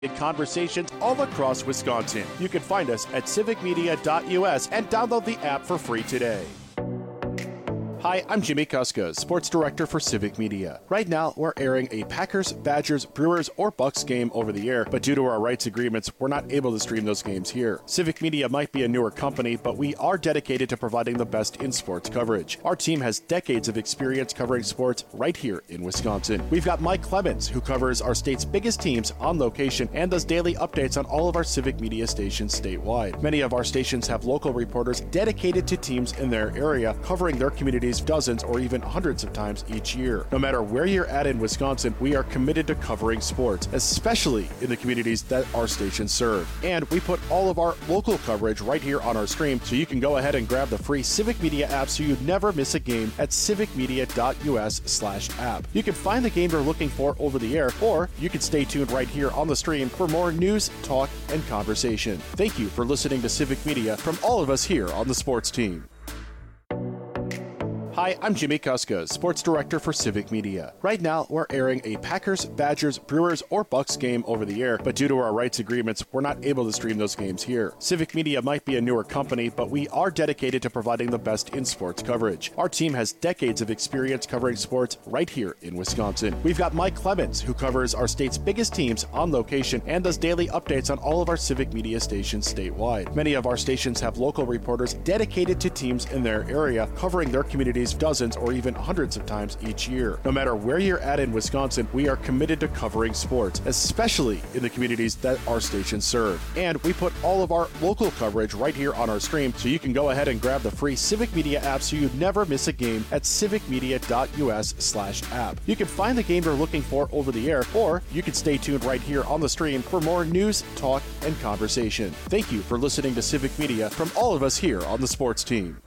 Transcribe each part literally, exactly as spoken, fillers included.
Conversations all across Wisconsin. You can find us at civic media dot U S and download the app for free today. Hi, I'm Jimmy Kuska, Sports Director for Civic Media. Right now, we're airing a Packers, Badgers, Brewers, or Bucks game over the air, but due to our rights agreements, we're not able to stream those games here. Civic Media might be a newer company, but we are dedicated to providing the best in sports coverage. Our team has decades of experience covering sports right here in Wisconsin. We've got Mike Clemens, who covers our state's biggest teams on location and does daily updates on all of our Civic Media stations statewide. Many of our stations have local reporters dedicated to teams in their area, covering their communities dozens or even hundreds of times each year. No matter where you're at in Wisconsin, we are committed to covering sports, especially in the communities that our stations serve. And we put all of our local coverage right here on our stream, so you can go ahead and grab the free Civic Media app so you never miss a game at civic media dot U S slash app. You can find the game you're looking for over the air, or you can stay tuned right here on the stream for more news, talk, and conversation. Thank you for listening to Civic Media from all of us here on the sports team. Hi, I'm Jimmy Kuska, Sports Director for Civic Media. Right now, we're airing a Packers, Badgers, Brewers, or Bucks game over the air, but due to our rights agreements, we're not able to stream those games here. Civic Media might be a newer company, but we are dedicated to providing the best in sports coverage. Our team has decades of experience covering sports right here in Wisconsin. We've got Mike Clemens, who covers our state's biggest teams on location and does daily updates on all of our Civic Media stations statewide. Many of our stations have local reporters dedicated to teams in their area, covering their communities dozens or even hundreds of times each year. No matter where you're at in Wisconsin, we are committed to covering sports, especially in the communities that our stations serve. And we put all of our local coverage right here on our stream, so you can go ahead and grab the free Civic Media app so you never miss a game at civic media dot U S slash app. You can find the game you're looking for over the air, or you can stay tuned right here on the stream for more news, talk, and conversation. Thank you for listening to Civic Media from all of us here on the sports team.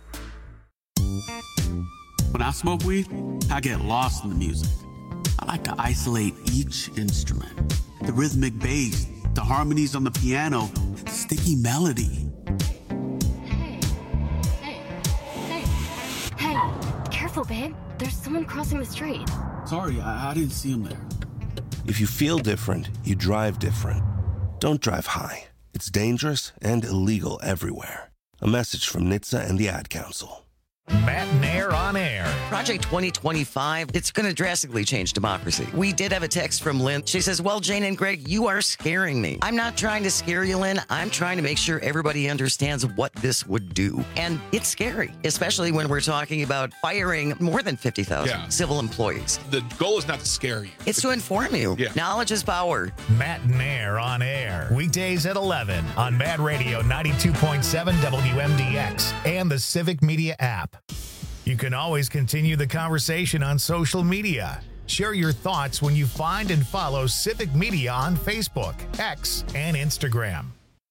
When I smoke weed, I get lost in the music. I like to isolate each instrument. The rhythmic bass, the harmonies on the piano, the sticky melody. Hey, hey, hey, hey, careful, babe. There's someone crossing the street. Sorry, I, I didn't see him there. If you feel different, you drive different. Don't drive high. It's dangerous and illegal everywhere. A message from N H T S A and the Ad Council. Matt and Air on Air. Project twenty twenty-five, it's going to drastically change democracy. We did have a text from Lynn. She says, well, Jane and Greg, you are scaring me. I'm not trying to scare you, Lynn. I'm trying to make sure everybody understands what this would do. And it's scary, especially when we're talking about firing more than fifty thousand yeah. civil employees. The goal is not to scare you. It's to inform you. Yeah. Knowledge is power. Matt and Air on Air. Weekdays at eleven on Mad Radio ninety-two point seven W M D X and the Civic Media app. You can always continue the conversation on social media. Share your thoughts when you find and follow Civic Media on Facebook, X, and Instagram.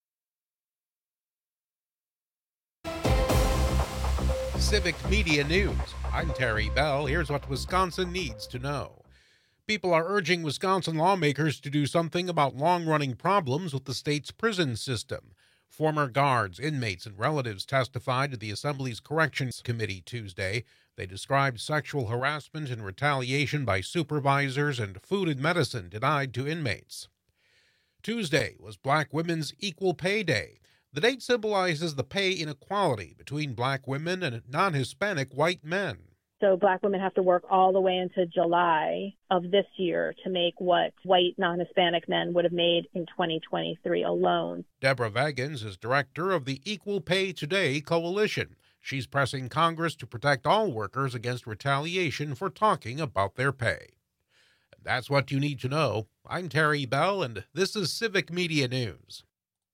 Civic Media News. I'm Terry Bell. Here's what Wisconsin needs to know. People are urging Wisconsin lawmakers to do something about long-running problems with the state's prison system. Former guards, inmates, and relatives testified to the Assembly's Corrections Committee Tuesday. They described sexual harassment and retaliation by supervisors and food and medicine denied to inmates. Tuesday was Black Women's Equal Pay Day. The date symbolizes the pay inequality between Black women and non-Hispanic white men. So Black women have to work all the way into July of this year to make what white non-Hispanic men would have made in twenty twenty-three alone. Deborah Vagans is director of the Equal Pay Today Coalition. She's pressing Congress to protect all workers against retaliation for talking about their pay. And that's what you need to know. I'm Terry Bell, and this is Civic Media News.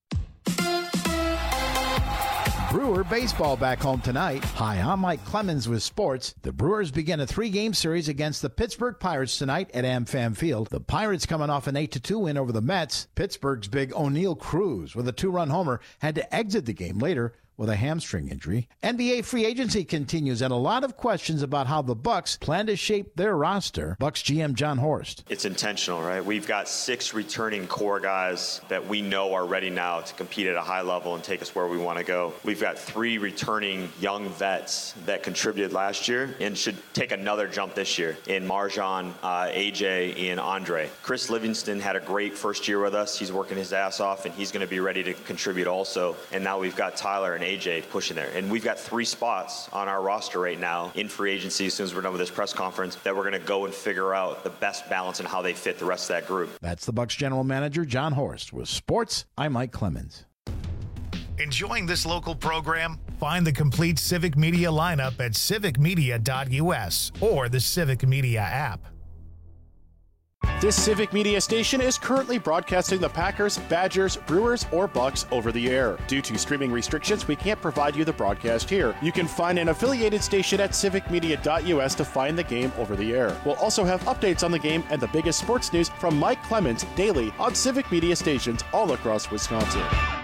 Brewer baseball back home tonight. Hi, I'm Mike Clemens with sports. The Brewers begin a three-game series against the Pittsburgh Pirates tonight at AmFam Field. The Pirates coming off an eight to two win over the Mets. Pittsburgh's big O'Neill Cruz with a two-run homer had to exit the game later with a hamstring injury. N B A free agency continues, and a lot of questions about how the Bucks plan to shape their roster. Bucks G M John Horst. It's intentional, right? We've got six returning core guys that we know are ready now to compete at a high level and take us where we want to go. We've got three returning young vets that contributed last year and should take another jump this year in Marjan, uh, A J, and Andre. Chris Livingston had a great first year with us. He's working his ass off, and he's going to be ready to contribute also. And now we've got Tyler and A J pushing there. And we've got three spots on our roster right now in free agency as soon as we're done with this press conference that we're going to go and figure out the best balance and how they fit the rest of that group. That's the Bucks general manager, John Horst. With sports, I'm Mike Clemens. Enjoying this local program? Find the complete Civic Media lineup at civic media dot U S or the Civic Media app. This Civic Media station is currently broadcasting the Packers, Badgers, Brewers, or Bucks over the air. Due to streaming restrictions, we can't provide you the broadcast here. You can find an affiliated station at civic media dot U S to find the game over the air. We'll also have updates on the game and the biggest sports news from Mike Clemens daily on Civic Media stations all across Wisconsin.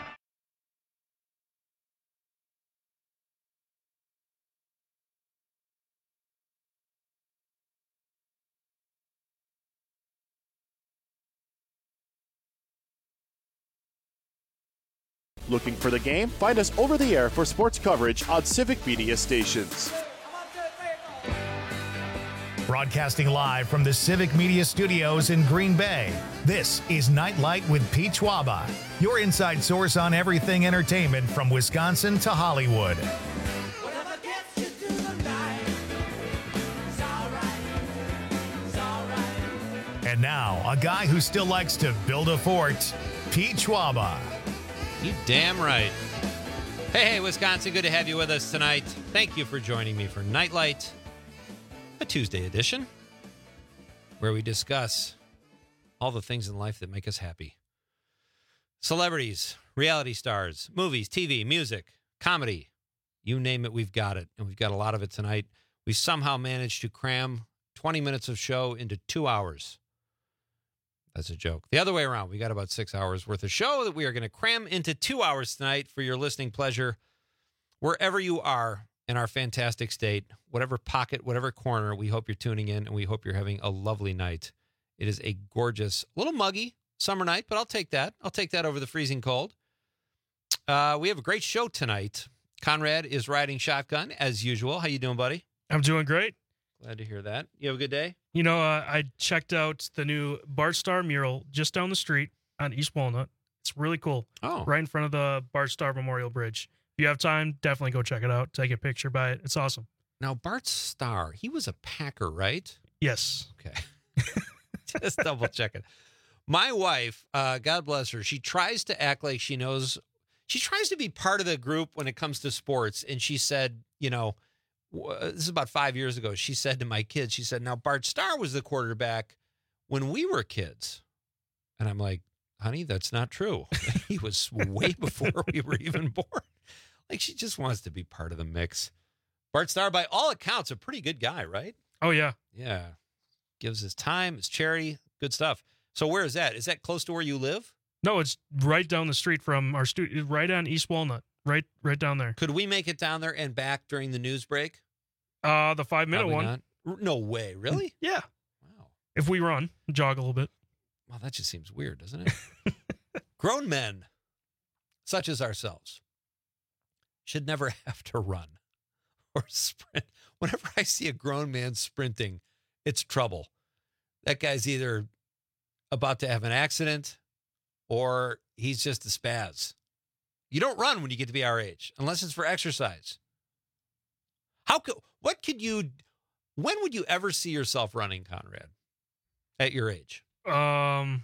Looking for the game? Find us over the air for sports coverage on Civic Media stations. Broadcasting live from the Civic Media studios in Green Bay, this is Nightlight with Pete Schwaba, your inside source on everything entertainment from Wisconsin to Hollywood. And now, a guy who still likes to build a fort, Pete Schwaba. You damn right. Hey, hey, Wisconsin, good to have you with us tonight. Thank you for joining me for Nightlight, a Tuesday edition, where we discuss all the things in life that make us happy. Celebrities, reality stars, movies, T V, music, comedy, you name it, we've got it. And we've got a lot of it tonight. We somehow managed to cram twenty minutes of show into two hours. That's a joke. The other way around, we got about six hours worth of show that we are going to cram into two hours tonight for your listening pleasure. Wherever you are in our fantastic state, whatever pocket, whatever corner, we hope you're tuning in and we hope you're having a lovely night. It is a gorgeous, a little muggy summer night, but I'll take that. I'll take that over the freezing cold. Uh, we have a great show tonight. Conrad is riding shotgun as usual. How you doing, buddy? I'm doing great. Glad to hear that. You have a good day? You know, uh, I checked out the new Bart Starr mural just down the street on East Walnut. It's really cool. Oh. Right in front of the Bart Starr Memorial Bridge. If you have time, definitely go check it out. Take a picture by it. It's awesome. Now, Bart Starr, he was a Packer, right? Yes. Okay. Just double checking. My wife, uh, God bless her, she tries to act like she knows. She tries to be part of the group when it comes to sports. And she said, you know, this is about five years ago. She said to my kids, she said, now Bart Starr was the quarterback when we were kids. And I'm like, honey, that's not true. He was way before we were even born. Like, she just wants to be part of the mix. Bart Starr, by all accounts, a pretty good guy, right? Oh, yeah. Yeah. Gives his time, his charity, good stuff. So where is that? Is that close to where you live? No, it's right down the street from our studio, right on East Walnut, right right down there. Could we make it down there and back during the news break? Uh, the five-minute one. Not. No way. Really? Yeah. Wow. If we run, jog a little bit. Well, that just seems weird, doesn't it? Grown men, such as ourselves, should never have to run or sprint. Whenever I see a grown man sprinting, it's trouble. That guy's either about to have an accident or he's just a spaz. You don't run when you get to be our age, unless it's for exercise. How could, what could you, when would you ever see yourself running, Conrad, at your age? Um,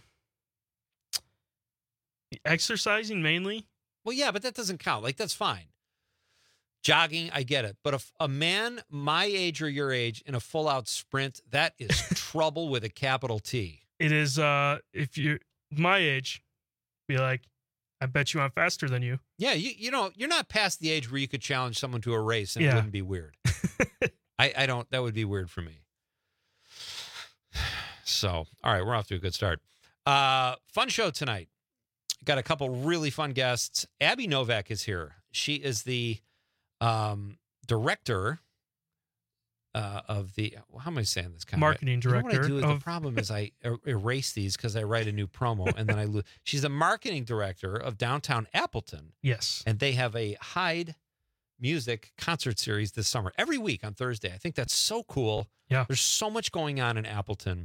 exercising mainly. Well, yeah, but that doesn't count. Like, that's fine. Jogging, I get it. But a, a man my age or your age in a full-out sprint, that is trouble with a capital T. It is, uh, if you're my age, be like, I bet you I'm faster than you. Yeah, you you know, you're not past the age where you could challenge someone to a race and yeah. it wouldn't be weird. I, I don't, that would be weird for me. So, all right, we're off to a good start. Uh, fun show tonight. Got a couple really fun guests. Abby Novak is here. She is the um, director uh, of the, how am I saying this? Kind Marketing of, director. You know what I do is of... the problem is I er- erase these because I write a new promo and then I lose. She's the marketing director of Downtown Appleton. Yes. And they have a Hyde Music concert series this summer, every week on Thursday. I think that's so cool. Yeah. There's so much going on in Appleton.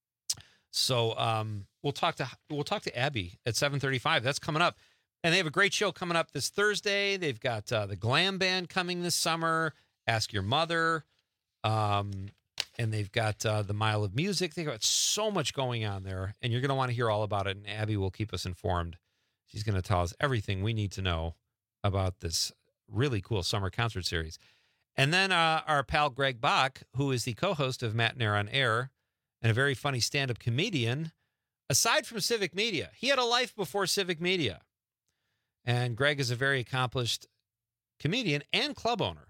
So um, we'll talk to we'll talk to Abby at seven thirty-five. That's coming up. And they have a great show coming up this Thursday. They've got uh, the Glam Band coming this summer, Ask Your Mother. Um, and they've got uh, the Mile of Music. They've got so much going on there. And you're going to want to hear all about it. And Abby will keep us informed. She's going to tell us everything we need to know about this really cool summer concert series. And then uh, our pal Greg Bach, who is the co-host of Matt Nair on Air and a very funny stand-up comedian, aside from Civic Media, he had a life before Civic Media. And Greg is a very accomplished comedian and club owner.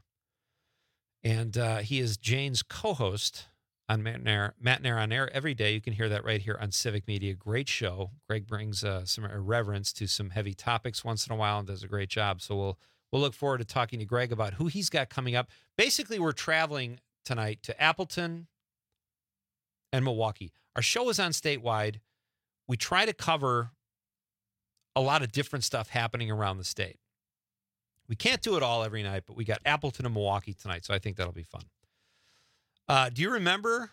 And uh, he is Jane's co-host on Matt Nair, Matt Nair on Air every day. You can hear that right here on Civic Media. Great show. Greg brings uh, some irreverence to some heavy topics once in a while and does a great job. So we'll we'll look forward to talking to Greg about who he's got coming up. Basically, we're traveling tonight to Appleton and Milwaukee. Our show is on statewide. We try to cover a lot of different stuff happening around the state. We can't do it all every night, but we got Appleton and Milwaukee tonight, so I think that'll be fun. Uh, do you remember?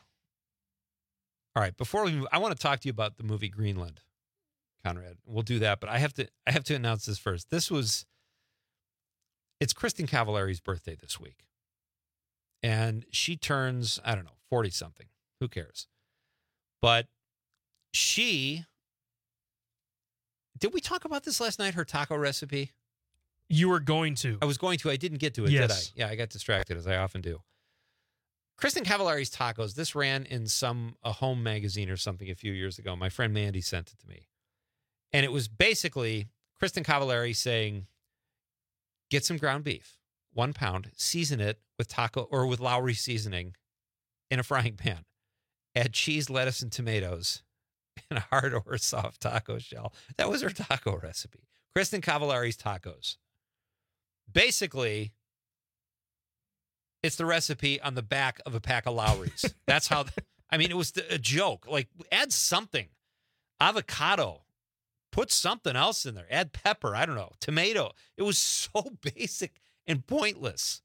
All right, before we move, I want to talk to you about the movie Greenland, Conrad. We'll do that, but I have to I have to announce this first. This was it's Kristen Cavallari's birthday this week. And she turns, I don't know, forty something. Who cares? But she Did we talk about this last night, her taco recipe? You were going to. I was going to. I didn't get to it, yes. did I? Yeah, I got distracted, as I often do. Kristen Cavallari's Tacos, this ran in some a home magazine or something a few years ago. My friend Mandy sent it to me. And it was basically Kristen Cavallari saying, get some ground beef, one pound, season it with taco or with Lowry seasoning in a frying pan. Add cheese, lettuce, and tomatoes in a hard or soft taco shell. That was her taco recipe. Kristen Cavallari's Tacos. Basically, it's the recipe on the back of a pack of Lowry's. That's how, I mean, it was a joke. Like, add something. Avocado. Put something else in there. Add pepper. I don't know. Tomato. It was so basic and pointless.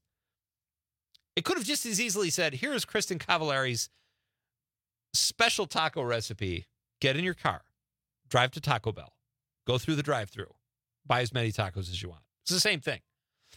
It could have just as easily said, here's Kristen Cavallari's special taco recipe. Get in your car. Drive to Taco Bell. Go through the drive-thru. Buy as many tacos as you want. It's the same thing.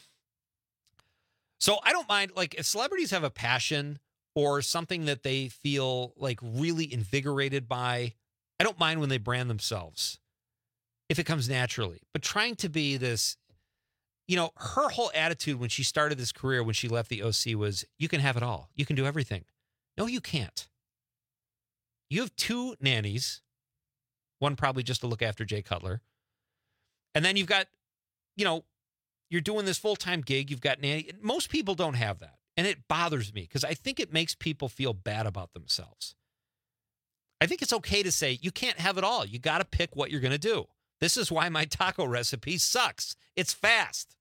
So I don't mind, like, if celebrities have a passion or something that they feel, like, really invigorated by, I don't mind when they brand themselves if it comes naturally. But trying to be this, you know, her whole attitude when she started this career, when she left the O C was, you can have it all. You can do everything. No, you can't. You have two nannies, one probably just to look after Jay Cutler. And then you've got, you know, you're doing this full-time gig. You've got nanny. Most people don't have that. And it bothers me because I think it makes people feel bad about themselves. I think it's okay to say you can't have it all. You got to pick what you're going to do. This is why my taco recipe sucks. It's fast.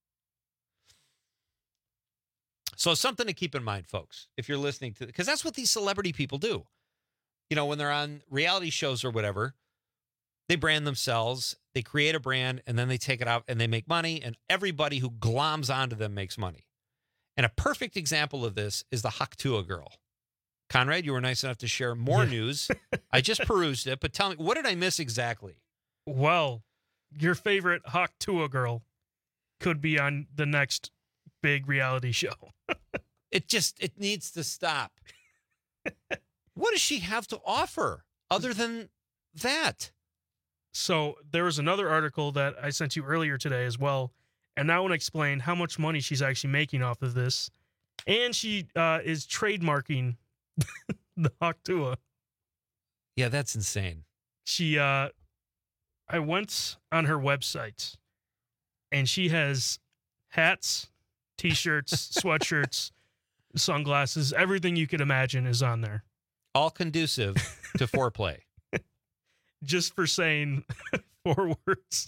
So something to keep in mind, folks, if you're listening to, because that's what these celebrity people do. You know, when they're on reality shows or whatever, they brand themselves, they create a brand, and then they take it out and they make money, and everybody who gloms onto them makes money. And a perfect example of this is the Haktua girl. Conrad, you were nice enough to share more Yeah. news. I just perused it, but tell me, what did I miss exactly? Well, your favorite Haktua girl could be on the next big reality show. It just, it needs to stop. What does she have to offer other than that? So there was another article that I sent you earlier today as well, and I want to explain how much money she's actually making off of this. And she uh, is trademarking the Haktua. Yeah, that's insane. She, uh, I went on her website, and she has hats, T-shirts, sweatshirts, sunglasses, everything you could imagine is on there. All conducive to foreplay. Just for saying four words.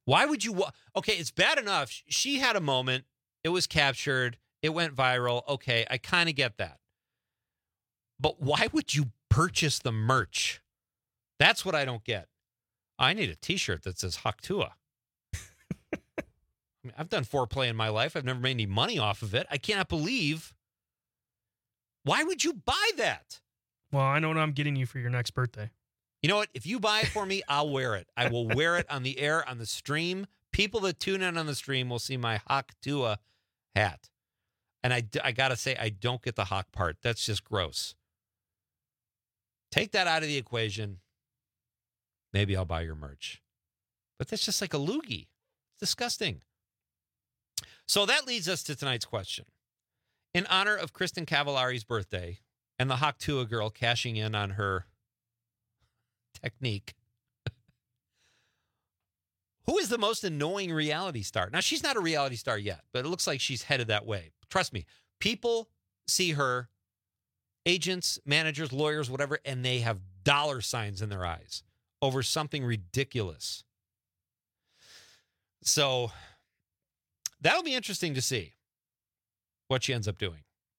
Why would you? Wa- okay, it's bad enough. She had a moment. It was captured. It went viral. Okay, I kind of get that. But why would you purchase the merch? That's what I don't get. I need a T-shirt that says Haktua. I mean, I've done foreplay in my life. I've never made any money off of it. I cannot believe. Why would you buy that? Well, I know what I'm getting you for your next birthday. You know what? If you buy it for me, I'll wear it. I will wear it on the air, on the stream. People that tune in on the stream will see my Haktua hat. And I, I got to say, I don't get the Hawk part. That's just gross. Take that out of the equation. Maybe I'll buy your merch. But that's just like a loogie. It's disgusting. So that leads us to tonight's question. In honor of Kristen Cavallari's birthday and the Haktua girl cashing in on her technique, who is the most annoying reality star? Now, she's not a reality star yet, but it looks like she's headed that way. Trust me, people see her, agents, managers, lawyers, whatever, and they have dollar signs in their eyes over something ridiculous. So that'll be interesting to see what she ends up doing.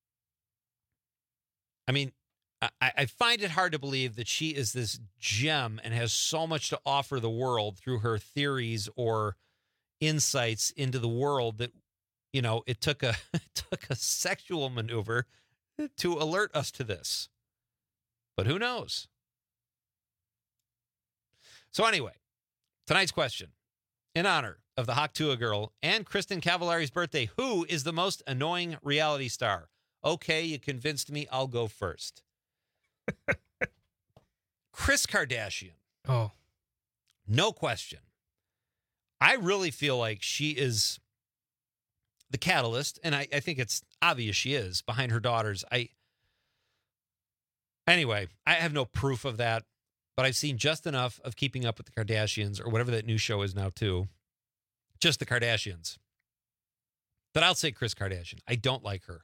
I mean, I, I find it hard to believe that she is this gem and has so much to offer the world through her theories or insights into the world that, you know, it took a it took a sexual maneuver to alert us to this. But who knows? So anyway, tonight's question. In honor of the Haktua girl and Kristen Cavallari's birthday, who is the most annoying reality star? Okay, you convinced me. I'll go first. Kris Kardashian. Oh. No question. I really feel like she is the catalyst, and I, I think it's obvious she is, behind her daughters. I Anyway, I have no proof of that, but I've seen just enough of Keeping Up with the Kardashians, or whatever that new show is now, too. Just the Kardashians. That I'll say Kris Kardashian. I don't like her.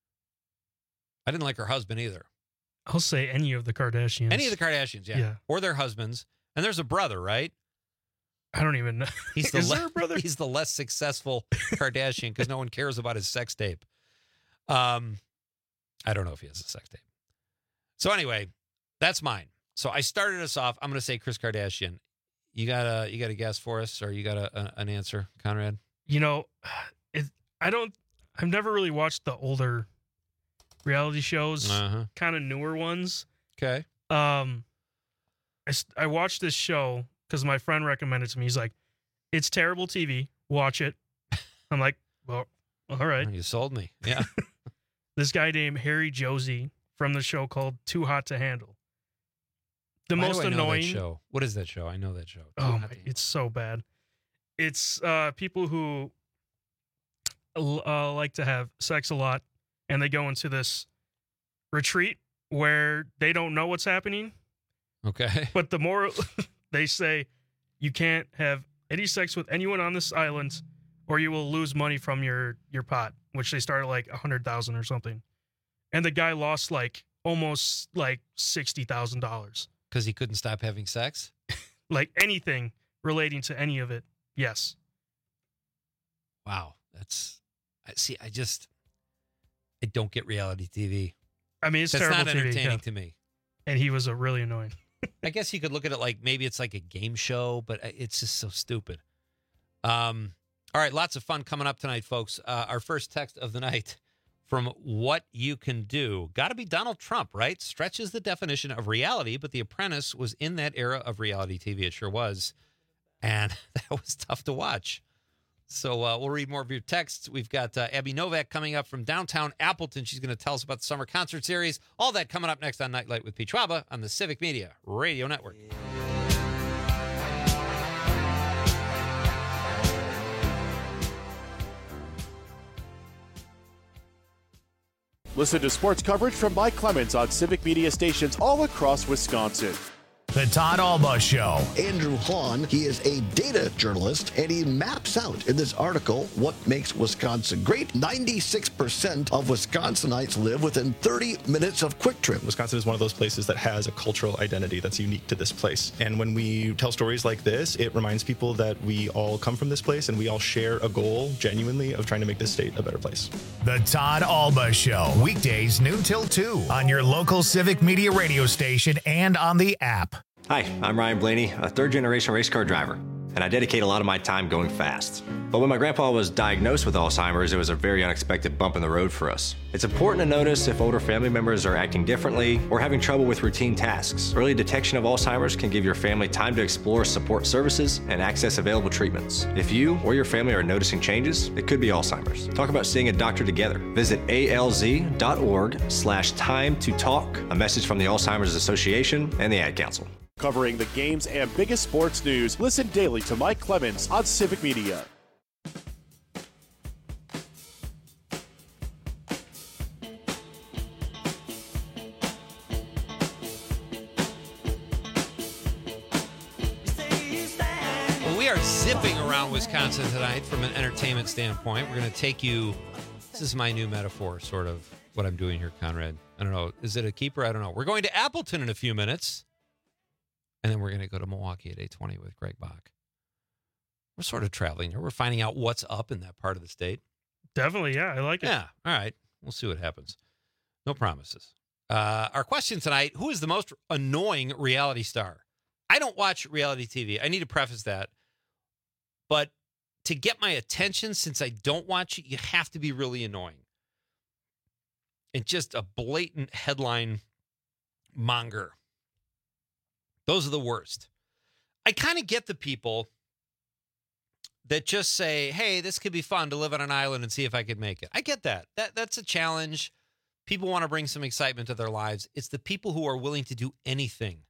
I didn't like her husband either. I'll say any of the Kardashians. Any of the Kardashians, yeah. Yeah. Or their husbands. And there's a brother, right? I don't even know. He's the Is le- there a brother? He's the less successful Kardashian because no one cares about his sex tape. Um, I don't know if he has a sex tape. So anyway, that's mine. So I started us off. I'm going to say Kris Kardashian. You got a you got a guess for us, or you got a, a, an answer, Conrad? You know, it, I don't. I've never really watched the older reality shows, Uh-huh. kind of newer ones. Okay. Um, I, s- I watched this show because my friend recommended it to me. He's like, "It's terrible T V. Watch it." I'm like, "Well, all right." You sold me. Yeah. This guy named Harry Josie from the show called Too Hot to Handle. The Why most do I know annoying that show. What is that show? I know that show. Oh, my, it's so bad. It's uh, people who uh, like to have sex a lot, and they go into this retreat where they don't know what's happening. Okay. But the more they say, you can't have any sex with anyone on this island, or you will lose money from your your pot, which they started like a hundred thousand or something. And the guy lost like almost like sixty thousand dollars. Because he couldn't stop having sex? Like anything relating to any of it. Yes. Wow. That's, I see, I just, I don't get reality T V. I mean, it's That's terrible not T V, entertaining yeah. to me. And he was a really annoying. I guess you could look at it like maybe it's like a game show, but it's just so stupid. Um, all right, lots of fun coming up tonight, folks. Uh, our first text of the night from What You Can Do. Got to be Donald Trump, right? Stretches the definition of reality, but The Apprentice was in that era of reality T V. It sure was. And that was tough to watch. So uh, we'll read more of your texts. We've got uh, Abby Novak coming up from downtown Appleton. She's going to tell us about the summer concert series. All that coming up next on Nightlight with Pete Schwaba on the Civic Media Radio Network. Listen to sports coverage from Mike Clemens on Civic Media stations all across Wisconsin. The Todd Alba Show. Andrew Hahn, he is a data journalist, and he maps out in this article what makes Wisconsin great. ninety-six percent of Wisconsinites live within thirty minutes of Quick Trip. Wisconsin is one of those places that has a cultural identity that's unique to this place. And when we tell stories like this, it reminds people that we all come from this place and we all share a goal, genuinely, of trying to make this state a better place. The Todd Alba Show. Weekdays noon till two on your local Civic Media radio station and on the app. Hi, I'm Ryan Blaney, a third-generation race car driver, and I dedicate a lot of my time going fast. But when my grandpa was diagnosed with Alzheimer's, it was a very unexpected bump in the road for us. It's important to notice if older family members are acting differently or having trouble with routine tasks. Early detection of Alzheimer's can give your family time to explore support services and access available treatments. If you or your family are noticing changes, it could be Alzheimer's. Talk about seeing a doctor together. Visit alz.org slash time to talk. A message from the Alzheimer's Association and the Ad Council. Covering the games and biggest sports news, listen daily to Mike Clemens on Civic Media. Well, we are zipping around Wisconsin tonight from an entertainment standpoint. We're going to take you, this is my new metaphor, sort of, what I'm doing here, Conrad. I don't know. Is it a keeper? I don't know. We're going to Appleton in a few minutes. And then we're going to go to Milwaukee at eight twenty with Greg Bach. We're sort of traveling here. We're finding out what's up in that part of the state. Definitely, yeah. I like it. Yeah. All right. We'll see what happens. No promises. Uh, our question tonight, who is the most annoying reality star? I don't watch reality T V. I need to preface that. But to get my attention, since I don't watch it, you have to be really annoying. And just a blatant headline monger. Those are the worst. I kind of get the people that just say, hey, this could be fun to live on an island and see if I could make it. I get that. That that's a challenge. People want to bring some excitement to their lives. It's the people who are willing to do anything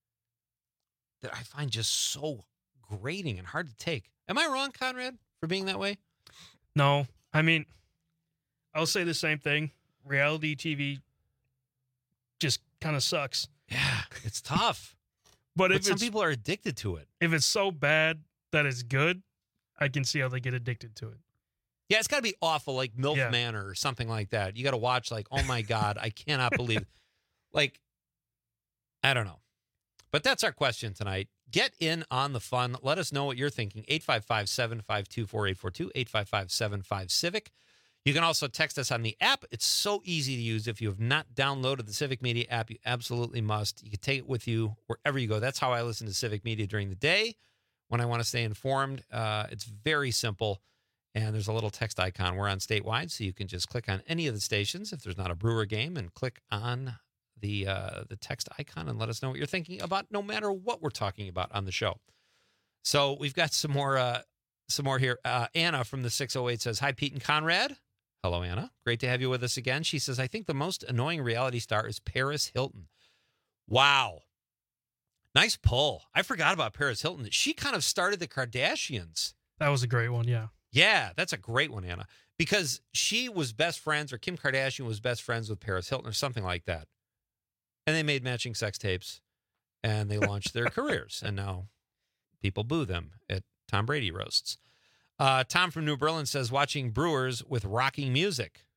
that I find just so grating and hard to take. Am I wrong, Conrad, for being that way? No. I mean, I'll say the same thing. Reality T V just kind of sucks. Yeah, it's tough. But, but if some people are addicted to it. If it's so bad that it's good, I can see how they get addicted to it. Yeah, it's got to be awful, like MILF Yeah. Manor or something like that. You got to watch, like, oh my God, I cannot believe it. Like, I don't know. But that's our question tonight. Get in on the fun. Let us know what you're thinking. eight five five, seven five two, four eight four two, eight five five, seven five, CIVIC. You can also text us on the app. It's so easy to use. If you have not downloaded the Civic Media app, you absolutely must. You can take it with you wherever you go. That's how I listen to Civic Media during the day when I want to stay informed. Uh, it's very simple, and there's a little text icon. We're on statewide, so you can just click on any of the stations if there's not a Brewer game and click on the uh, the text icon and let us know what you're thinking about no matter what we're talking about on the show. So we've got some more, uh, some more here. Uh, Anna from the six oh eight says, hi, Pete and Conrad. Hello, Anna. Great to have you with us again. She says, I think the most annoying reality star is Paris Hilton. Wow. Nice pull. I forgot about Paris Hilton. She kind of started the Kardashians. That was a great one, yeah. Yeah, that's a great one, Anna. Because she was best friends, or Kim Kardashian was best friends with Paris Hilton or something like that. And they made matching sex tapes, and they launched their careers. And now people boo them at Tom Brady roasts. Uh, Tom from New Berlin says, watching Brewers with rocking music.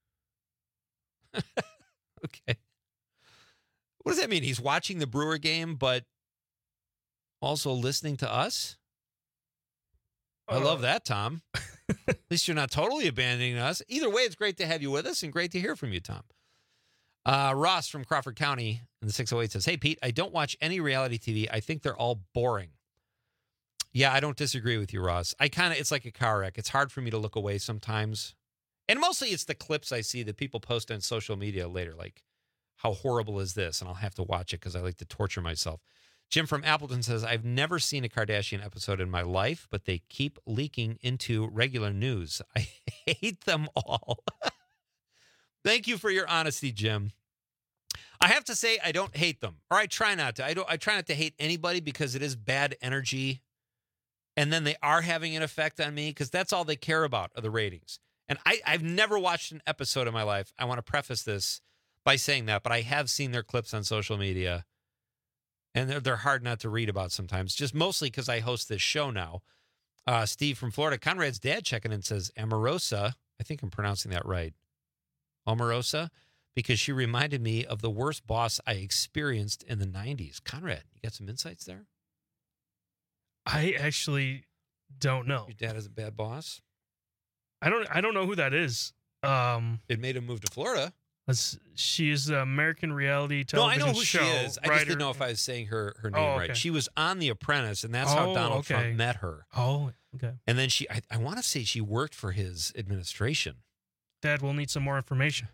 Okay. What does that mean? He's watching the Brewer game, but also listening to us? I Uh, love that, Tom. At least you're not totally abandoning us. Either way, it's great to have you with us and great to hear from you, Tom. Uh, Ross from Crawford County in the six oh eight says, hey, Pete, I don't watch any reality T V. I think they're all boring. Yeah, I don't disagree with you, Ross. I kind of, it's like a car wreck. It's hard for me to look away sometimes. And mostly it's the clips I see that people post on social media later, like, how horrible is this? And I'll have to watch it because I like to torture myself. Jim from Appleton says, I've never seen a Kardashian episode in my life, but they keep leaking into regular news. I hate them all. Thank you for your honesty, Jim. I have to say I don't hate them, or I try not to. I don't. I try not to hate anybody because it is bad energy. And then they are having an effect on me because that's all they care about are the ratings. And I, I've never watched an episode in my life. I want to preface this by saying that, but I have seen their clips on social media. And they're, they're hard not to read about sometimes, just mostly because I host this show now. Uh, Steve from Florida, Conrad's dad checking in says, Amorosa, I think I'm pronouncing that right, Omarosa, because she reminded me of the worst boss I experienced in the nineties. Conrad, you got some insights there? I actually don't know. Your dad is a bad boss? I don't I don't know who that is. Um, it made him move to Florida. She is an American reality television show. No, I know who show, she is. I writer. just didn't know if I was saying her, her name Oh, okay. right. She was on The Apprentice, and that's Oh, how Donald okay. Trump met her. Oh, okay. And then she, I, I want to say she worked for his administration. Dad, we'll need some more information.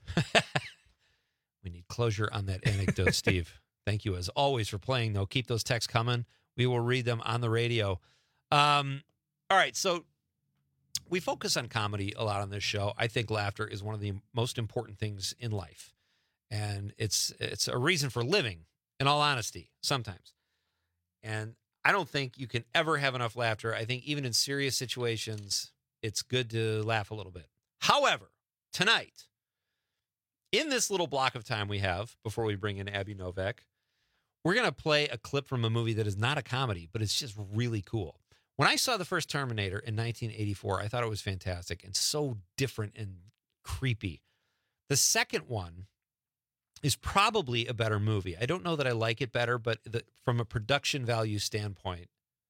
We need closure on that anecdote, Steve. Thank you, as always, for playing, though. Keep those texts coming. We will read them on the radio. Um, all right, so we focus on comedy a lot on this show. I think laughter is one of the most important things in life. And it's it's a reason for living, in all honesty, sometimes. And I don't think you can ever have enough laughter. I think even in serious situations, it's good to laugh a little bit. However, tonight, in this little block of time we have before we bring in Abby Novak, we're going to play a clip from a movie that is not a comedy, but it's just really cool. When I saw the first Terminator in nineteen eighty-four, I thought it was fantastic and so different and creepy. The second one is probably a better movie. I don't know that I like it better, but the, from a production value standpoint,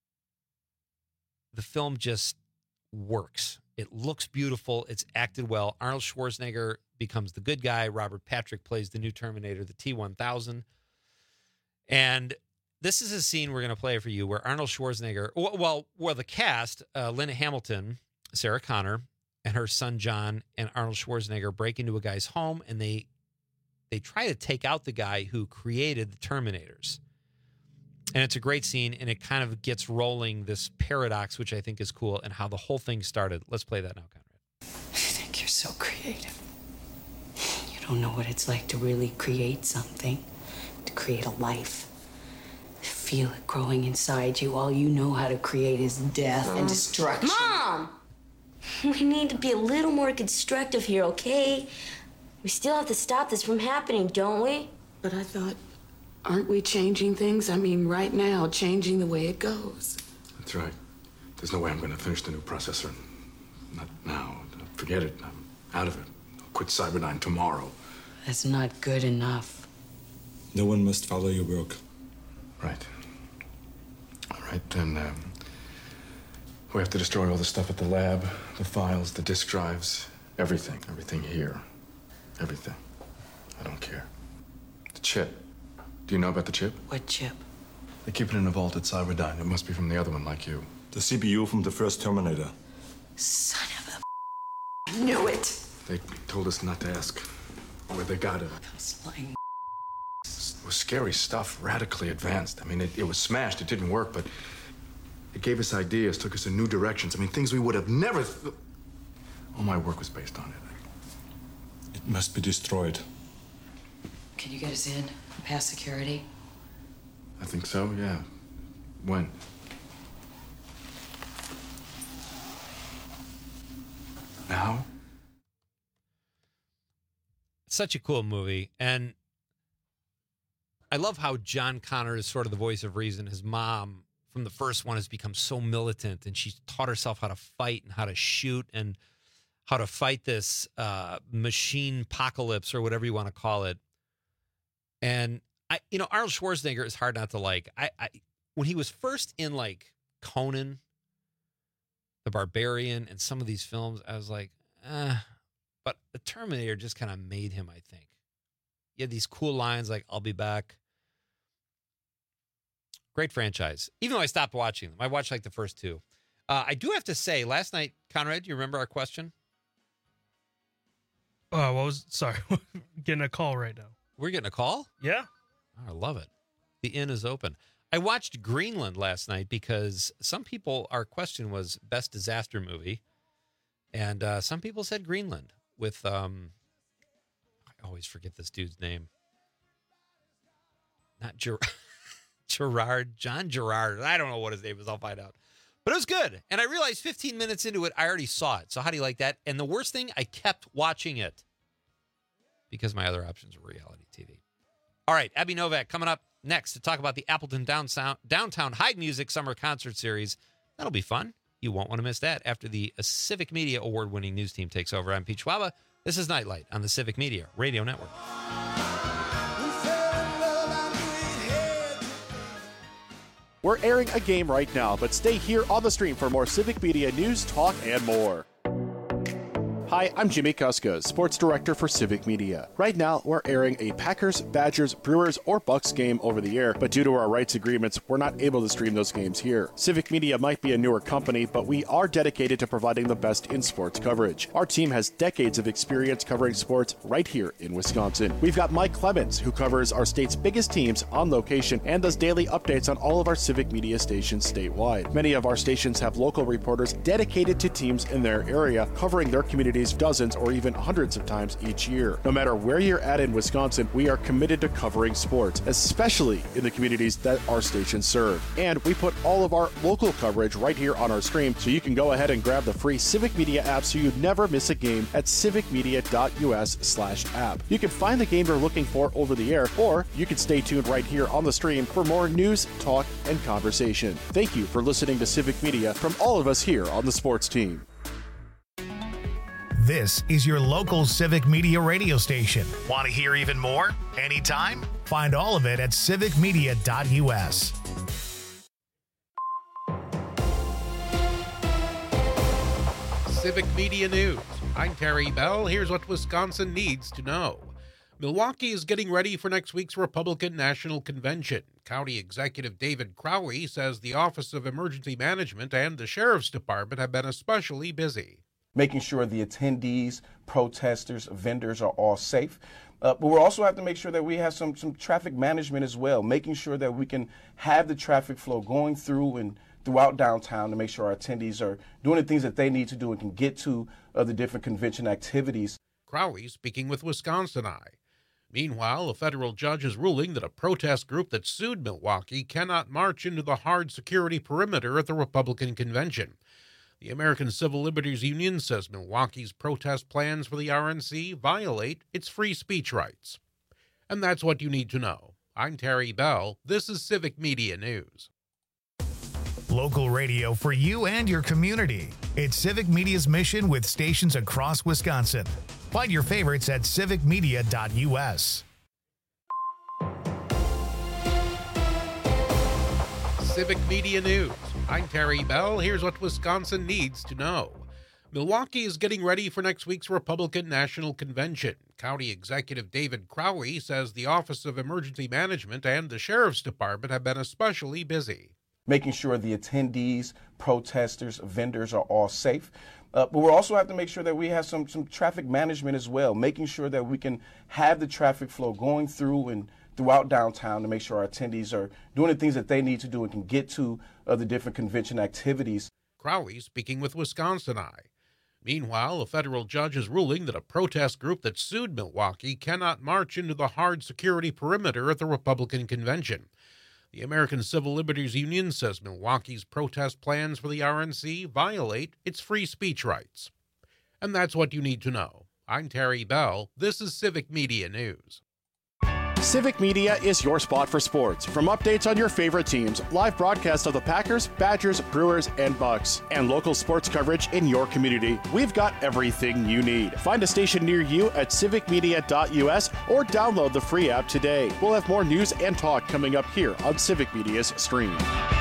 the film just works. It looks beautiful. It's acted well. Arnold Schwarzenegger becomes the good guy. Robert Patrick plays the new Terminator, the T one thousand. And this is a scene we're going to play for you where Arnold Schwarzenegger, well, well the cast, uh, Linda Hamilton, Sarah Connor, and her son John, and Arnold Schwarzenegger break into a guy's home, and they they try to take out the guy who created the Terminators. And it's a great scene, and it kind of gets rolling this paradox, which I think is cool, and how the whole thing started. Let's play that now, Conrad. I think you're so creative. You don't know what it's like to really create something, to create a life. Feel it growing inside you. All you know how to create is death and destruction. Mom! We need to be a little more constructive here, okay? We still have to stop this from happening, don't we? But I thought, aren't we changing things? I mean, right now, changing the way it goes. That's right. There's no way I'm going to finish the new processor. Not now. Forget it. I'm out of it. I'll quit Cyberdyne tomorrow. That's not good enough. No one must follow your work. Right. All right, then, um, we have to destroy all the stuff at the lab, the files, the disk drives, everything, everything here. Everything. I don't care. The chip. Do you know about the chip? What chip? They keep it in a vault at Cyberdyne. It must be from the other one, like you. The C P U from the first Terminator. Son of a... I knew it. They told us not to ask where they got it. Those lying... It was scary stuff, radically advanced. I mean, it, it was smashed. It didn't work, but it gave us ideas, took us in new directions. I mean, things we would have never... Th- All my work was based on it. It must be destroyed. Can you get us in? Past security? I think so, yeah. When? Now? Such a cool movie. And I love how John Connor is sort of the voice of reason. His mom, from the first one, has become so militant, and she's taught herself how to fight and how to shoot and how to fight this uh, machine apocalypse or whatever you want to call it. And I, you know, Arnold Schwarzenegger is hard not to like. I, I when he was first in like Conan, the Barbarian, and some of these films, I was like, eh. But the Terminator just kind of made him, I think. He had these cool lines like, I'll be back. Great franchise. Even though I stopped watching them. I watched like the first two. Uh, I do have to say, last night, Conrad, do you remember our question? Oh, what was, sorry, getting a call right now. We're getting a call? Yeah. Oh, I love it. The inn is open. I watched Greenland last night because some people, our question was best disaster movie. And uh, some people said Greenland with, um, I always forget this dude's name. Not Ger- Gerard, John Gerard. I don't know what his name is. I'll find out. But it was good. And I realized fifteen minutes into it, I already saw it. So how do you like that? And the worst thing, I kept watching it because my other options were reality T V. All right, Abby Novak coming up next to talk about the Appleton Downtown, Downtown Hyde Music Summer Concert Series. That'll be fun. You won't want to miss that after the Civic Media award-winning news team takes over. I'm Pete Schwaba. This is Nightlight on the Civic Media Radio Network. We're airing a game right now, but stay here on the stream for more Civic Media news, talk, and more. Hi, I'm Jimmy Kuskos, Sports Director for Civic Media. Right now, we're airing a Packers, Badgers, Brewers, or Bucks game over the air, but due to our rights agreements, we're not able to stream those games here. Civic Media might be a newer company, but we are dedicated to providing the best in sports coverage. Our team has decades of experience covering sports right here in Wisconsin. We've got Mike Clemens, who covers our state's biggest teams on location and does daily updates on all of our Civic Media stations statewide. Many of our stations have local reporters dedicated to teams in their area, covering their communities dozens or even hundreds of times each year. No matter where you're at in Wisconsin, we are committed to covering sports, especially in the communities that our stations serve. And we put all of our local coverage right here on our stream, so you can go ahead and grab the free Civic Media app so you never miss a game at civicmedia.us slash app. You can find the game you're looking for over the air, or you can stay tuned right here on the stream for more news, talk, and conversation. Thank you for listening to Civic Media from all of us here on the sports team. This is your local Civic Media radio station. Want to hear even more? Anytime? Find all of it at civic media dot u s. Civic Media News. I'm Terry Bell. Here's what Wisconsin needs to know. Milwaukee is getting ready for next week's Republican National Convention. County Executive David Crowley says the Office of Emergency Management and the Sheriff's Department have been especially busy. Making sure the attendees, protesters, vendors are all safe. Uh, but we also have to make sure that we have some, some traffic management as well, making sure that we can have the traffic flow going through and throughout downtown to make sure our attendees are doing the things that they need to do and can get to uh, the different convention activities. Crowley speaking with Wisconsin Eye. Meanwhile, a federal judge is ruling that a protest group that sued Milwaukee cannot march into the hard security perimeter at the Republican convention. The American Civil Liberties Union says Milwaukee's protest plans for the R N C violate its free speech rights. And that's what you need to know. I'm Terry Bell. This is Civic Media News. Local radio for you and your community. It's Civic Media's mission with stations across Wisconsin. Find your favorites at civic media dot u s. Civic Media News. I'm Terry Bell. Here's what Wisconsin needs to know. Milwaukee is getting ready for next week's Republican National Convention. County Executive David Crowley says the Office of Emergency Management and the Sheriff's Department have been especially busy. Making sure the attendees, protesters, vendors are all safe. Uh, but we also have to make sure that we have some, some traffic management as well, making sure that we can have the traffic flow going through and throughout downtown to make sure our attendees are doing the things that they need to do and can get to uh, the different convention activities. Crowley speaking with Wisconsin Eye. Meanwhile, a federal judge is ruling that a protest group that sued Milwaukee cannot march into the hard security perimeter at the Republican convention. The American Civil Liberties Union says Milwaukee's protest plans for the R N C violate its free speech rights. And that's what you need to know. I'm Terry Bell. This is Civic Media News. Civic Media is your spot for sports. From updates on your favorite teams, live broadcasts of the Packers, Badgers, Brewers, and Bucks, and local sports coverage in your community, we've got everything you need. Find a station near you at civic media dot u s or download the free app today. We'll have more news and talk coming up here on Civic Media's stream.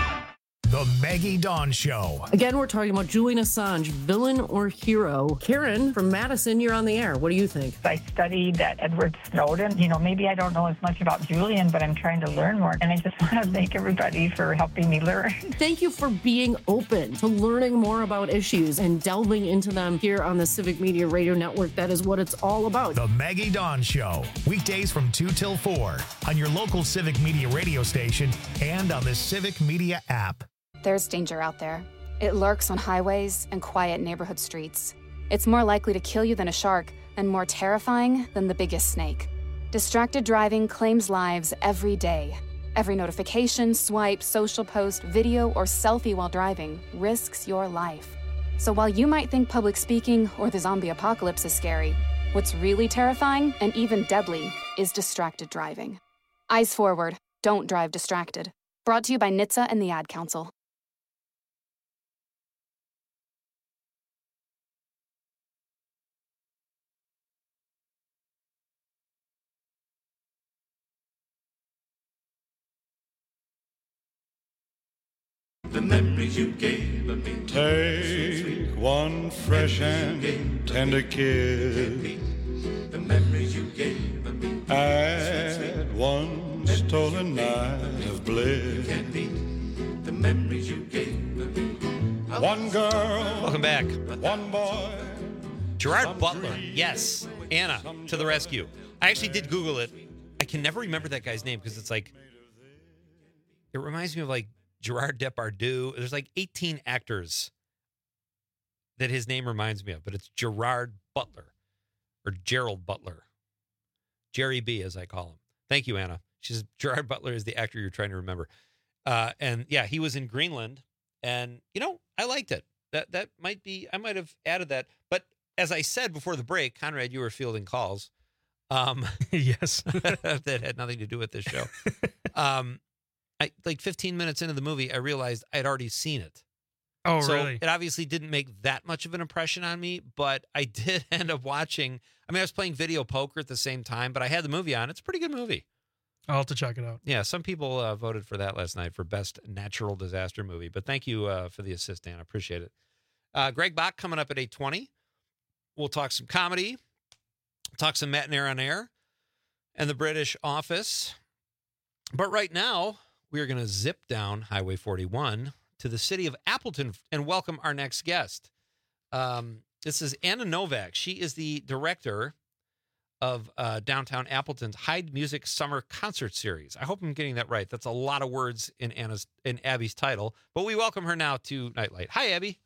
The Maggie Dawn Show. Again, we're talking about Julian Assange, villain or hero. Karen from Madison, you're on the air. What do you think? I studied that Edward Snowden. You know, maybe I don't know as much about Julian, but I'm trying to learn more. And I just want to thank everybody for helping me learn. Thank you for being open to learning more about issues and delving into them here on the Civic Media Radio Network. That is what it's all about. The Maggie Dawn Show. Weekdays from two till four on your local Civic Media radio station and on the Civic Media app. There's danger out there. It lurks on highways and quiet neighborhood streets. It's more likely to kill you than a shark and more terrifying than the biggest snake. Distracted driving claims lives every day. Every notification, swipe, social post, video, or selfie while driving risks your life. So while you might think public speaking or the zombie apocalypse is scary, what's really terrifying and even deadly is distracted driving. Eyes forward. Don't drive distracted. Brought to you by N H T S A and the Ad Council. The memories you gave me. Take one fresh and tender kiss. The memories you gave me. Add one stolen night of bliss. The memories you gave me. One girl. Welcome back. One boy. Gerard Butler. Yes. Anna to the rescue. I actually did Google it. I can never remember that guy's name because it's like, it reminds me of like Gerard Depardieu. There's like eighteen actors that his name reminds me of, but it's Gerard Butler or Gerald Butler. Jerry B, as I call him. Thank you, Anna. She says Gerard Butler is the actor you're trying to remember. Uh, and yeah, he was in Greenland, and you know, I liked it. That that might be, I might have added that. But as I said before the break, Conrad, you were fielding calls. Um, yes, that had nothing to do with this show. Um, I like fifteen minutes into the movie, I realized I'd already seen it. Oh, so really? It obviously didn't make that much of an impression on me, but I did end up watching. I mean, I was playing video poker at the same time, but I had the movie on. It's a pretty good movie. I'll have to check it out. Yeah, some people uh, voted for that last night for best natural disaster movie, but thank you uh, for the assist, Dan. I appreciate it. Uh, Greg Bach coming up at eight twenty. We'll talk some comedy, talk some Matt and Air on Air, and the British Office. But right now, we are going to zip down Highway forty-one to the city of Appleton and welcome our next guest. Um, this is Anna Novak. She is the director of uh, downtown Appleton's Hyde Music Summer Concert Series. I hope I'm getting that right. That's a lot of words in Anna's in Abby's title, but we welcome her now to Nightlight. Hi, Abby.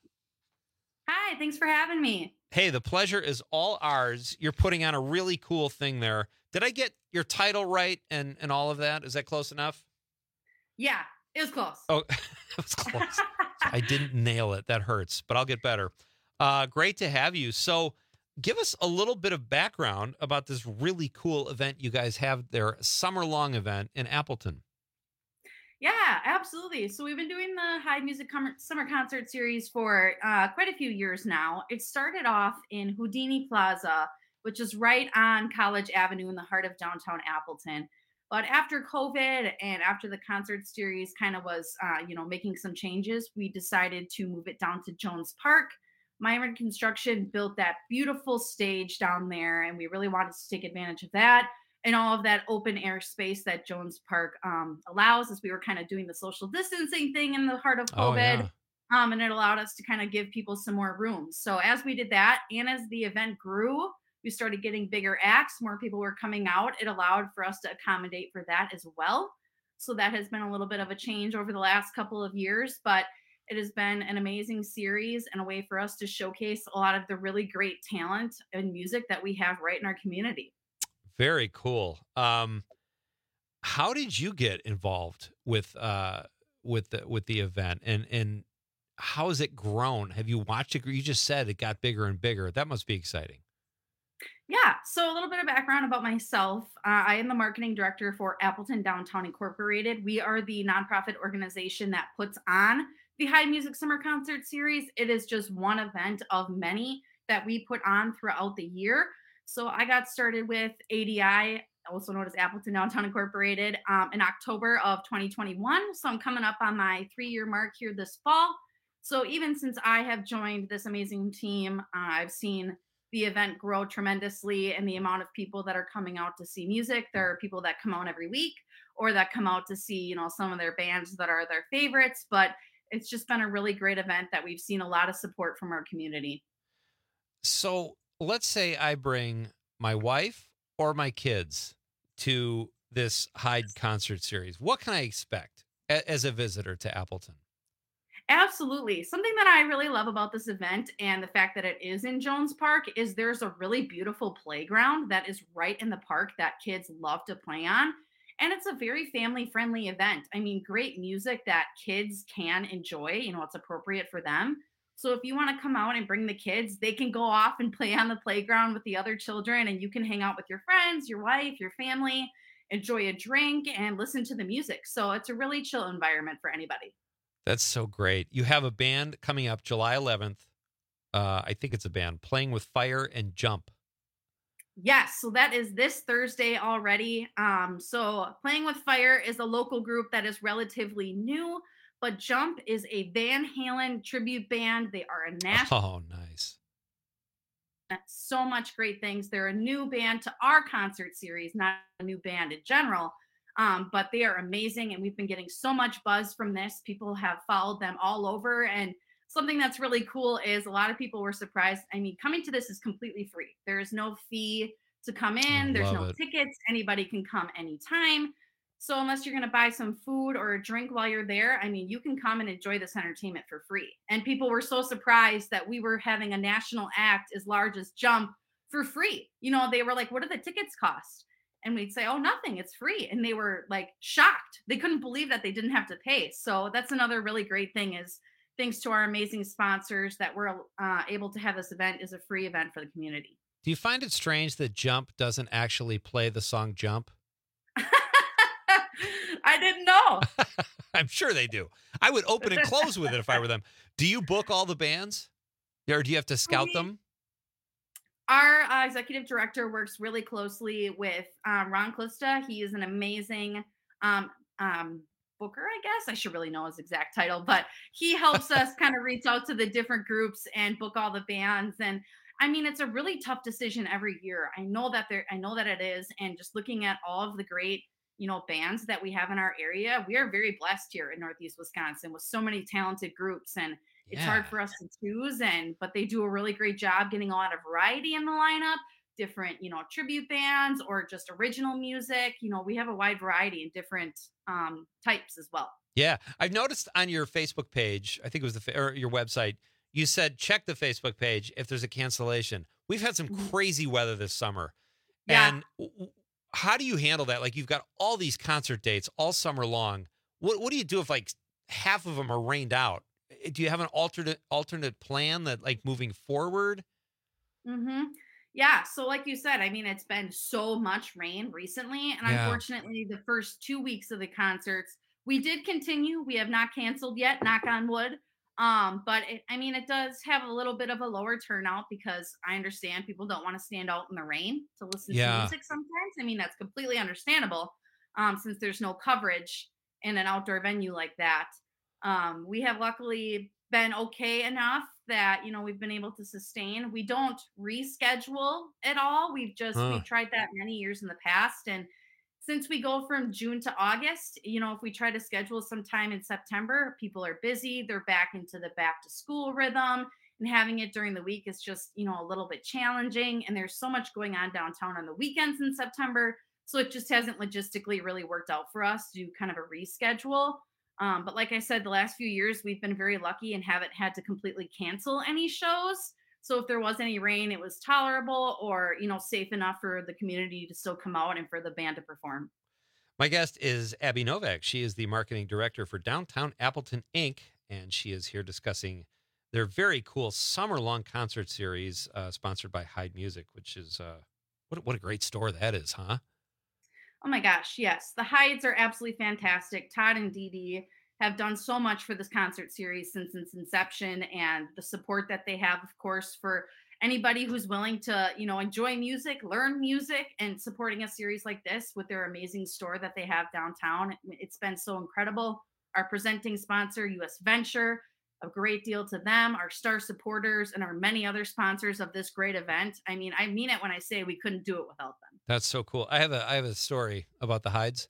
Hi, thanks for having me. Hey, the pleasure is all ours. You're putting on a really cool thing there. Did I get your title right and, and all of that? Is that close enough? Yeah, it was close. Oh, it was close. I didn't nail it. That hurts, but I'll get better. Uh, great to have you. So give us a little bit of background about this really cool event you guys have there, summer-long event in Appleton. Yeah, absolutely. So we've been doing the Hyde Music Com- Summer Concert Series for uh, quite a few years now. It started off in Houdini Plaza, which is right on College Avenue in the heart of downtown Appleton. But after COVID and after the concert series kind of was, uh, you know, making some changes, we decided to move it down to Jones Park. Myron Construction built that beautiful stage down there, and we really wanted to take advantage of that and all of that open air space that Jones Park um, allows, as we were kind of doing the social distancing thing in the heart of COVID. Oh, yeah. um, and it allowed us to kind of give people some more room. So as we did that, and as the event grew, we started getting bigger acts, more people were coming out. It allowed for us to accommodate for that as well. So that has been a little bit of a change over the last couple of years, but it has been an amazing series and a way for us to showcase a lot of the really great talent and music that we have right in our community. Very cool. Um, how did you get involved with uh, with the with the event, and and how has it grown? Have you watched it? You just said it got bigger and bigger. That must be exciting. Yeah. So a little bit of background about myself. Uh, I am the marketing director for Appleton Downtown Incorporated. We are the nonprofit organization that puts on the Hyde Music Summer Concert Series. It is just one event of many that we put on throughout the year. So I got started with A D I, also known as Appleton Downtown Incorporated, um, in October of twenty twenty-one. So I'm coming up on my three-year mark here this fall. So even since I have joined this amazing team, uh, I've seen the event grow tremendously, and the amount of people that are coming out to see music. There are people that come out every week, or that come out to see, you know, some of their bands that are their favorites. But it's just been a really great event that we've seen a lot of support from our community. So let's say I bring my wife or my kids to this Hyde concert series. What can I expect as a visitor to Appleton? Absolutely. Something that I really love about this event, and the fact that it is in Jones Park, is there's a really beautiful playground that is right in the park that kids love to play on. And it's a very family-friendly event. I mean, great music that kids can enjoy. You know, it's appropriate for them. So if you want to come out and bring the kids, they can go off and play on the playground with the other children, and you can hang out with your friends, your wife, your family. enjoy a drink and listen to the music. So it's a really chill environment for anybody. That's so great. You have a band coming up July eleventh. Uh, I think it's a band, Playing with Fire and Jump. Yes, so that is this Thursday already. Um, so Playing with Fire is a local group that is relatively new, but Jump is a Van Halen tribute band. They are a national. Oh, nice. So much great things. They're a new band to our concert series, not a new band in general, um, but they are amazing. And we've been getting so much buzz from this. People have followed them all over. And something that's really cool is a lot of people were surprised. I mean, coming to this is completely free. There is no fee to come in. There's no it. tickets. Anybody can come anytime. So unless you're going to buy some food or a drink while you're there, I mean, you can come and enjoy this entertainment for free. And people were so surprised that we were having a national act as large as Jump for free. You know, they were like, what do the tickets cost? And we'd say, oh, nothing, it's free. And they were like shocked. They couldn't believe that they didn't have to pay. So that's another really great thing is, thanks to our amazing sponsors that we're uh, able to have this event is a free event for the community. Do you find it strange that Jump doesn't actually play the song Jump? I didn't know. I'm sure they do. I would open and close with it if I were them. Do you book all the bands? Or do you have to scout we, them? Our uh, executive director works really closely with um, Ron Klusta. He is an amazing um, um, booker, I guess. I should really know his exact title, but he helps us kind of reach out to the different groups and book all the bands. And I mean, it's a really tough decision every year. I know that there, I know that it is. And just looking at all of the great, you know, bands that we have in our area, we are very blessed here in Northeast Wisconsin with so many talented groups, and it's Yeah. hard for us to choose. And but they do a really great job getting a lot of variety in the lineup. Different, you know, tribute bands or just original music. You know, we have a wide variety in different um, types as well. Yeah. I've noticed on your Facebook page, I think it was the fa- or your website, you said check the Facebook page if there's a cancellation. We've had some crazy weather this summer. Yeah. And w- w- how do you handle that? Like, you've got all these concert dates all summer long. What what do you do if like half of them are rained out? Do you have an alternate alternate plan that like moving forward? Mm-hmm. Yeah. So like you said, I mean, it's been so much rain recently. And Yeah. unfortunately, the first two weeks of the concerts, we did continue. We have not canceled yet, knock on wood. Um, but it, I mean, it does have a little bit of a lower turnout because I understand people don't want to stand out in the rain to listen Yeah. to music sometimes. I mean, that's completely understandable um, since there's no coverage in an outdoor venue like that. Um, we have luckily been okay enough that, you know, we've been able to sustain. We don't reschedule at all. We've just, Huh. we've tried that many years in the past. And since we go from June to August, you know, if we try to schedule sometime in September, people are busy. They're back into the back to school rhythm, and having it during the week is just, you know, a little bit challenging. And there's so much going on downtown on the weekends in September. So it just hasn't logistically really worked out for us to do kind of a reschedule. Um, but like I said, the last few years, we've been very lucky and haven't had to completely cancel any shows. So if there was any rain, it was tolerable or, you know, safe enough for the community to still come out and for the band to perform. My guest is Abby Novak. She is the marketing director for Downtown Appleton Incorporated, and she is here discussing their very cool summer-long concert series uh, sponsored by Hyde Music, which is, uh, what, what a great store that is, huh? Oh my gosh, yes. The Hydes are absolutely fantastic. Todd and Dee Dee have done so much for this concert series since its inception, and the support that they have, of course, for anybody who's willing to, you know, enjoy music, learn music, and supporting a series like this with their amazing store that they have downtown. It's been so incredible. Our presenting sponsor, U S Venture, a great deal to them, our star supporters, and our many other sponsors of this great event. I mean, I mean it when I say we couldn't do it without them. That's so cool. I have a I have a story about the Hydes.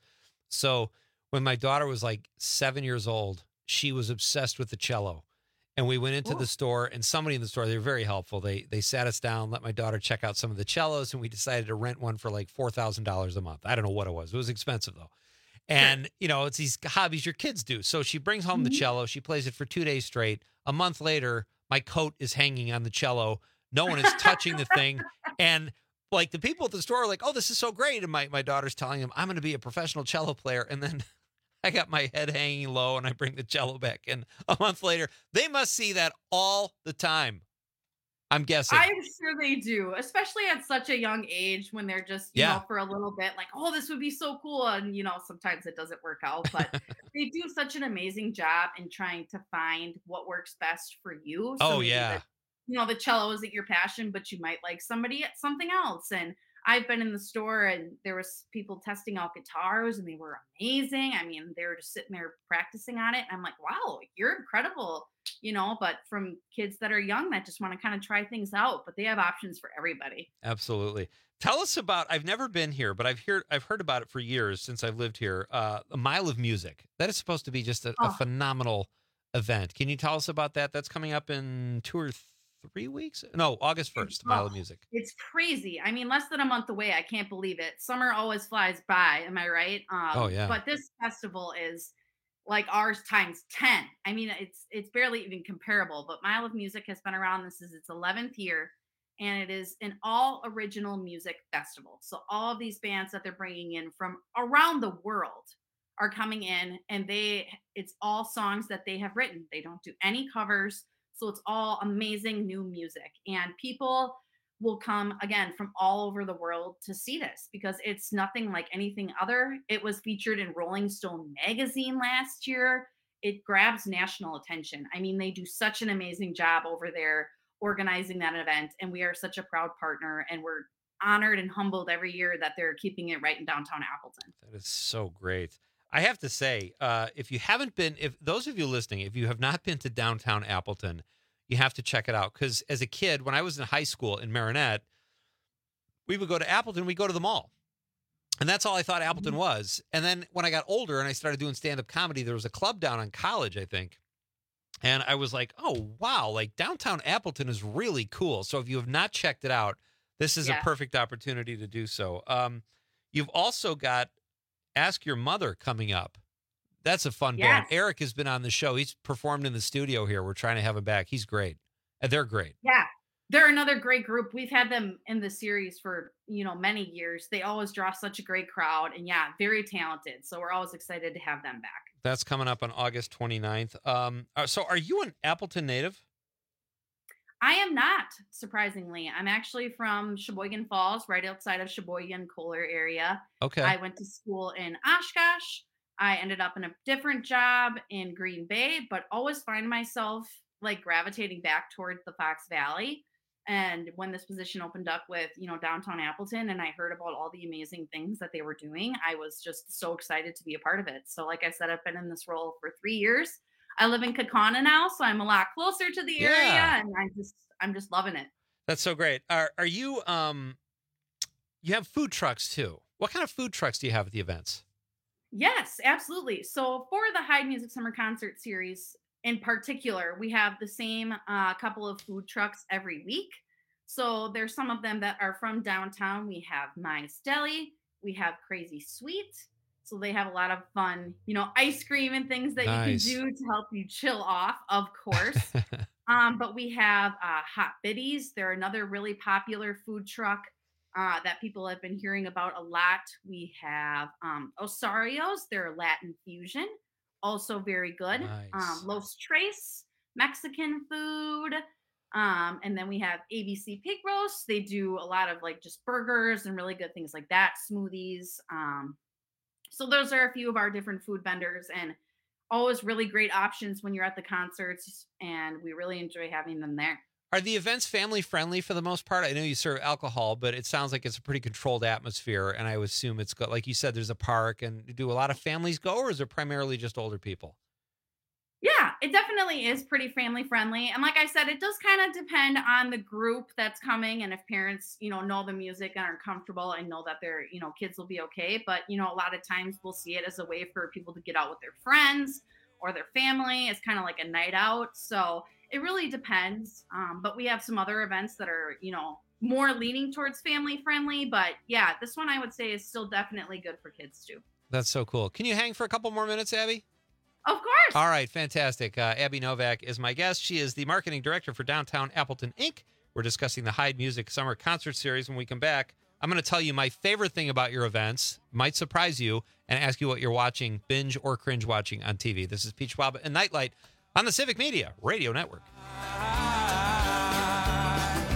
So when my daughter was like seven years old, she was obsessed with the cello. And we went into Cool. the store, and somebody in the store, they were very helpful. They they sat us down, let my daughter check out some of the cellos, and we decided to rent one for like four thousand dollars a month. I don't know what it was. It was expensive, though. And, you know, it's these hobbies your kids do. So she brings home the Mhm. cello. She plays it for two days straight. A month later, my coat is hanging on the cello. No one is touching the thing. And like the people at the store are like, oh, this is so great. And my, my daughter's telling them, I'm going to be a professional cello player. And then I got my head hanging low and I bring the cello back in a month later. They must see that all the time. I'm guessing. I'm sure they do, especially at such a young age when they're just, you Yeah. know, for a little bit like, oh, this would be so cool. And, you know, sometimes it doesn't work out, but they do such an amazing job in trying to find what works best for you. So Oh, maybe yeah. the- you know, the cello isn't your passion, but you might like somebody at something else. And I've been in the store and there was people testing out guitars and they were amazing. I mean, they were just sitting there practicing on it. And I'm like, wow, you're incredible, you know, but from kids that are young that just want to kind of try things out, but they have options for everybody. Absolutely. Tell us about, I've never been here, but I've heard, I've heard about it for years since I've lived here. Uh, a Mile of Music. That is supposed to be just a, Oh. a phenomenal event. Can you tell us about that? That's coming up in two or three weeks? No, August first, Mile of Oh, Music. It's crazy. I mean, less than a month away. I can't believe it. Summer always flies by. Am I right? Um, Oh, yeah. But this festival is like ours times ten. I mean, it's it's barely even comparable. But Mile of Music has been around. This is its eleventh year, and it is an all original music festival. So all of these bands that they're bringing in from around the world are coming in, and they it's all songs that they have written. They don't do any covers. So it's all amazing new music. And people will come again from all over the world to see this because it's nothing like anything other. It was featured in Rolling Stone magazine last year. It grabs national attention. I mean, they do such an amazing job over there organizing that event. And we are such a proud partner. And we're honored and humbled every year that they're keeping it right in downtown Appleton. That is so great. I have to say, uh, if you haven't been, if those of you listening, if you have not been to downtown Appleton, you have to check it out. Because as a kid, when I was in high school in Marinette, we would go to Appleton, we'd go to the mall. And that's all I thought Appleton was. And then when I got older and I started doing stand-up comedy, there was a club down on College, I think. And I was like, oh, wow, like downtown Appleton is really cool. So if you have not checked it out, this is Yeah. a perfect opportunity to do so. Um, you've also got Ask Your Mother coming up. That's a fun band. Yes. Eric has been on the show. He's performed in the studio here. We're trying to have him back. He's great. And they're great. Yeah. They're another great group. We've had them in the series for, you know, many years. They always draw such a great crowd and yeah, very talented. So we're always excited to have them back. That's coming up on August twenty-ninth. Um, uh, so are you an Appleton native? I am not, surprisingly. I'm actually from Sheboygan Falls, right outside of Sheboygan, Kohler area. Okay. I went to school in Oshkosh. I ended up in a different job in Green Bay, but always find myself like gravitating back towards the Fox Valley. And when this position opened up with, you know, downtown Appleton, and I heard about all the amazing things that they were doing, I was just so excited to be a part of it. So like I said, I've been in this role for three years. I live in Kaukauna now, so I'm a lot closer to the area, Yeah. and I'm just I'm just loving it. That's so great. Are are you um you have food trucks too? What kind of food trucks do you have at the events? Yes, absolutely. So for the Hyde Music Summer Concert Series in particular, we have the same uh, couple of food trucks every week. So there's some of them that are from downtown. We have Mine's Deli. We have Crazy Sweet. So they have a lot of fun, you know, ice cream and things that Nice. you can do to help you chill off, of course. um, but we have uh, Hot Biddies. They're another really popular food truck uh, that people have been hearing about a lot. We have um, Osario's. They're Latin fusion, also very good. Nice. Um, Los Tres, Mexican food. Um, and then we have A B C Pig Roast. They do a lot of like just burgers and really good things like that, smoothies. Um, so those are a few of our different food vendors and always really great options when you're at the concerts. And we really enjoy having them there. Are the events family friendly for the most part? I know you serve alcohol, but it sounds like it's a pretty controlled atmosphere. And I would assume it's got, like you said, there's a park. And do a lot of families go, or is it primarily just older people? Yeah, it definitely is pretty family friendly. And like I said, it does kind of depend on the group that's coming and if parents, you know, know the music and are comfortable and know that their, you know, kids will be okay. But, you know, a lot of times we'll see it as a way for people to get out with their friends or their family. It's kind of like a night out. So it really depends. Um, but we have some other events that are, you know, more leaning towards family friendly. But yeah, this one I would say is still definitely good for kids too. That's so cool. Can you hang for a couple more minutes, Abby? Of course. All right, fantastic. Uh, Abby Novak is my guest. She is the marketing director for Downtown Appleton, Incorporated. We're discussing the Hyde Music Summer Concert Series. When we come back, I'm going to tell you my favorite thing about your events, might surprise you, and ask you what you're watching, binge or cringe watching on T V. This is Peach Wabba and Nightlight on the Civic Media Radio Network.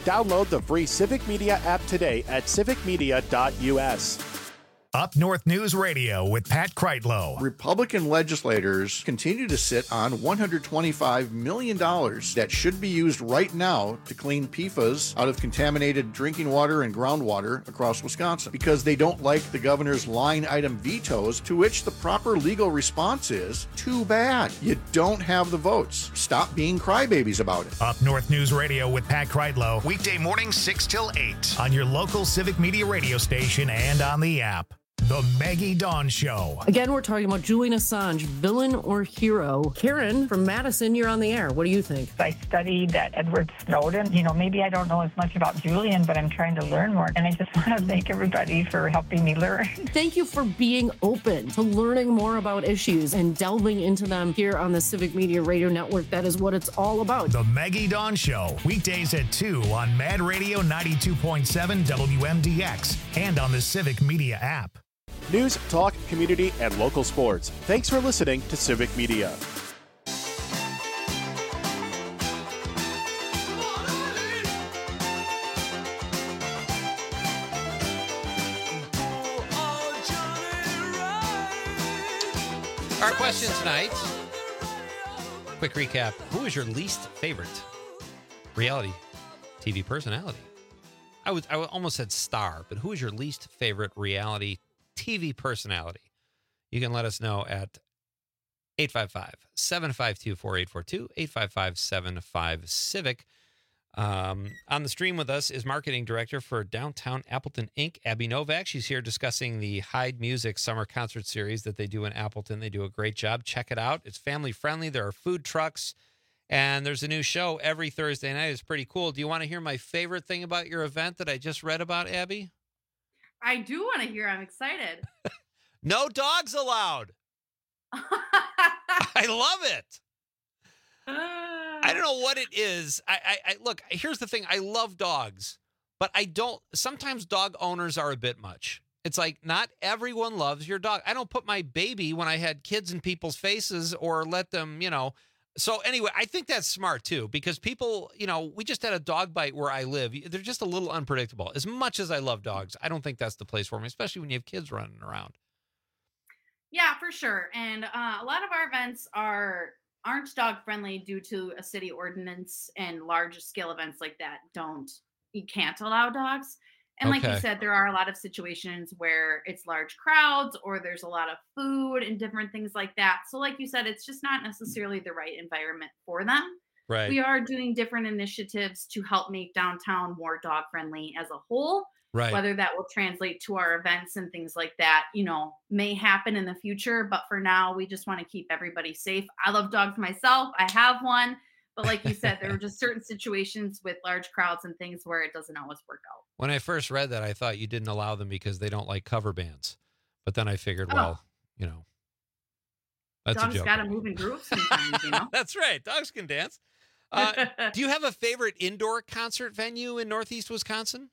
Download the free Civic Media app today at civic media dot u s. Up North News Radio with Pat Kreitlow. Republican legislators continue to sit on one hundred twenty-five million dollars that should be used right now to clean P F A S out of contaminated drinking water and groundwater across Wisconsin because they don't like the governor's line item vetoes, to which the proper legal response is, too bad. You don't have the votes. Stop being crybabies about it. Up North News Radio with Pat Kreitlow. Weekday mornings six till eight on your local Civic Media radio station and on the app. The Maggie Dawn Show. Again, we're talking about Julian Assange, villain or hero. Karen from Madison, you're on the air. What do you think? I studied that Edward Snowden. You know, maybe I don't know as much about Julian, but I'm trying to learn more. And I just want to thank everybody for helping me learn. Thank you for being open to learning more about issues and delving into them here on the Civic Media Radio Network. That is what it's all about. The Maggie Dawn Show, weekdays at two on Mad Radio ninety-two point seven W M D X and on the Civic Media app. News, talk, community, and local sports. Thanks for listening to Civic Media. Our question tonight, quick recap. Who is your least favorite reality T V personality? I would, I would almost said star, but who is your least favorite reality T V personality? You can let us know at eight five five, seven five two, four eight four two, eight five five, seven five, Civic. Um, on the stream with us is marketing director for Downtown Appleton Incorporated, Abby Novak. She's here discussing the Hyde Music Summer Concert Series that they do in Appleton. They do a great job. Check it out. It's family friendly. There are food trucks, and there's a new show every Thursday night. It's pretty cool. Do you want to hear my favorite thing about your event that I just read about, Abby? I do want to hear. I'm excited. No dogs allowed. I love it. I don't know what it is. I, I, I look, here's the thing. I love dogs, but I don't, sometimes dog owners are a bit much. It's like, not everyone loves your dog. I don't put my baby when I had kids in people's faces or let them, you know. So anyway, I think that's smart too, because people, you know, we just had a dog bite where I live. They're just a little unpredictable. As much as I love dogs, I don't think that's the place for me, especially when you have kids running around. Yeah, for sure. And uh, a lot of our events are aren't dog friendly due to a city ordinance, and large scale events like that don't, you can't allow dogs. And like Okay. you said, there are a lot of situations where it's large crowds or there's a lot of food and different things like that. So like you said, it's just not necessarily the right environment for them. Right. We are doing different initiatives to help make downtown more dog friendly as a whole. Right. Whether that will translate to our events and things like that, you know, may happen in the future. But for now, we just want to keep everybody safe. I love dogs myself. I have one. But like you said, there are just certain situations with large crowds and things where it doesn't always work out. When I first read that, I thought you didn't allow them because they don't like cover bands. But then I figured, Oh. well, you know, that's Dogs a joke. got to move in groups sometimes, you know? That's right. Dogs can dance. Uh, do you have a favorite indoor concert venue in Northeast Wisconsin?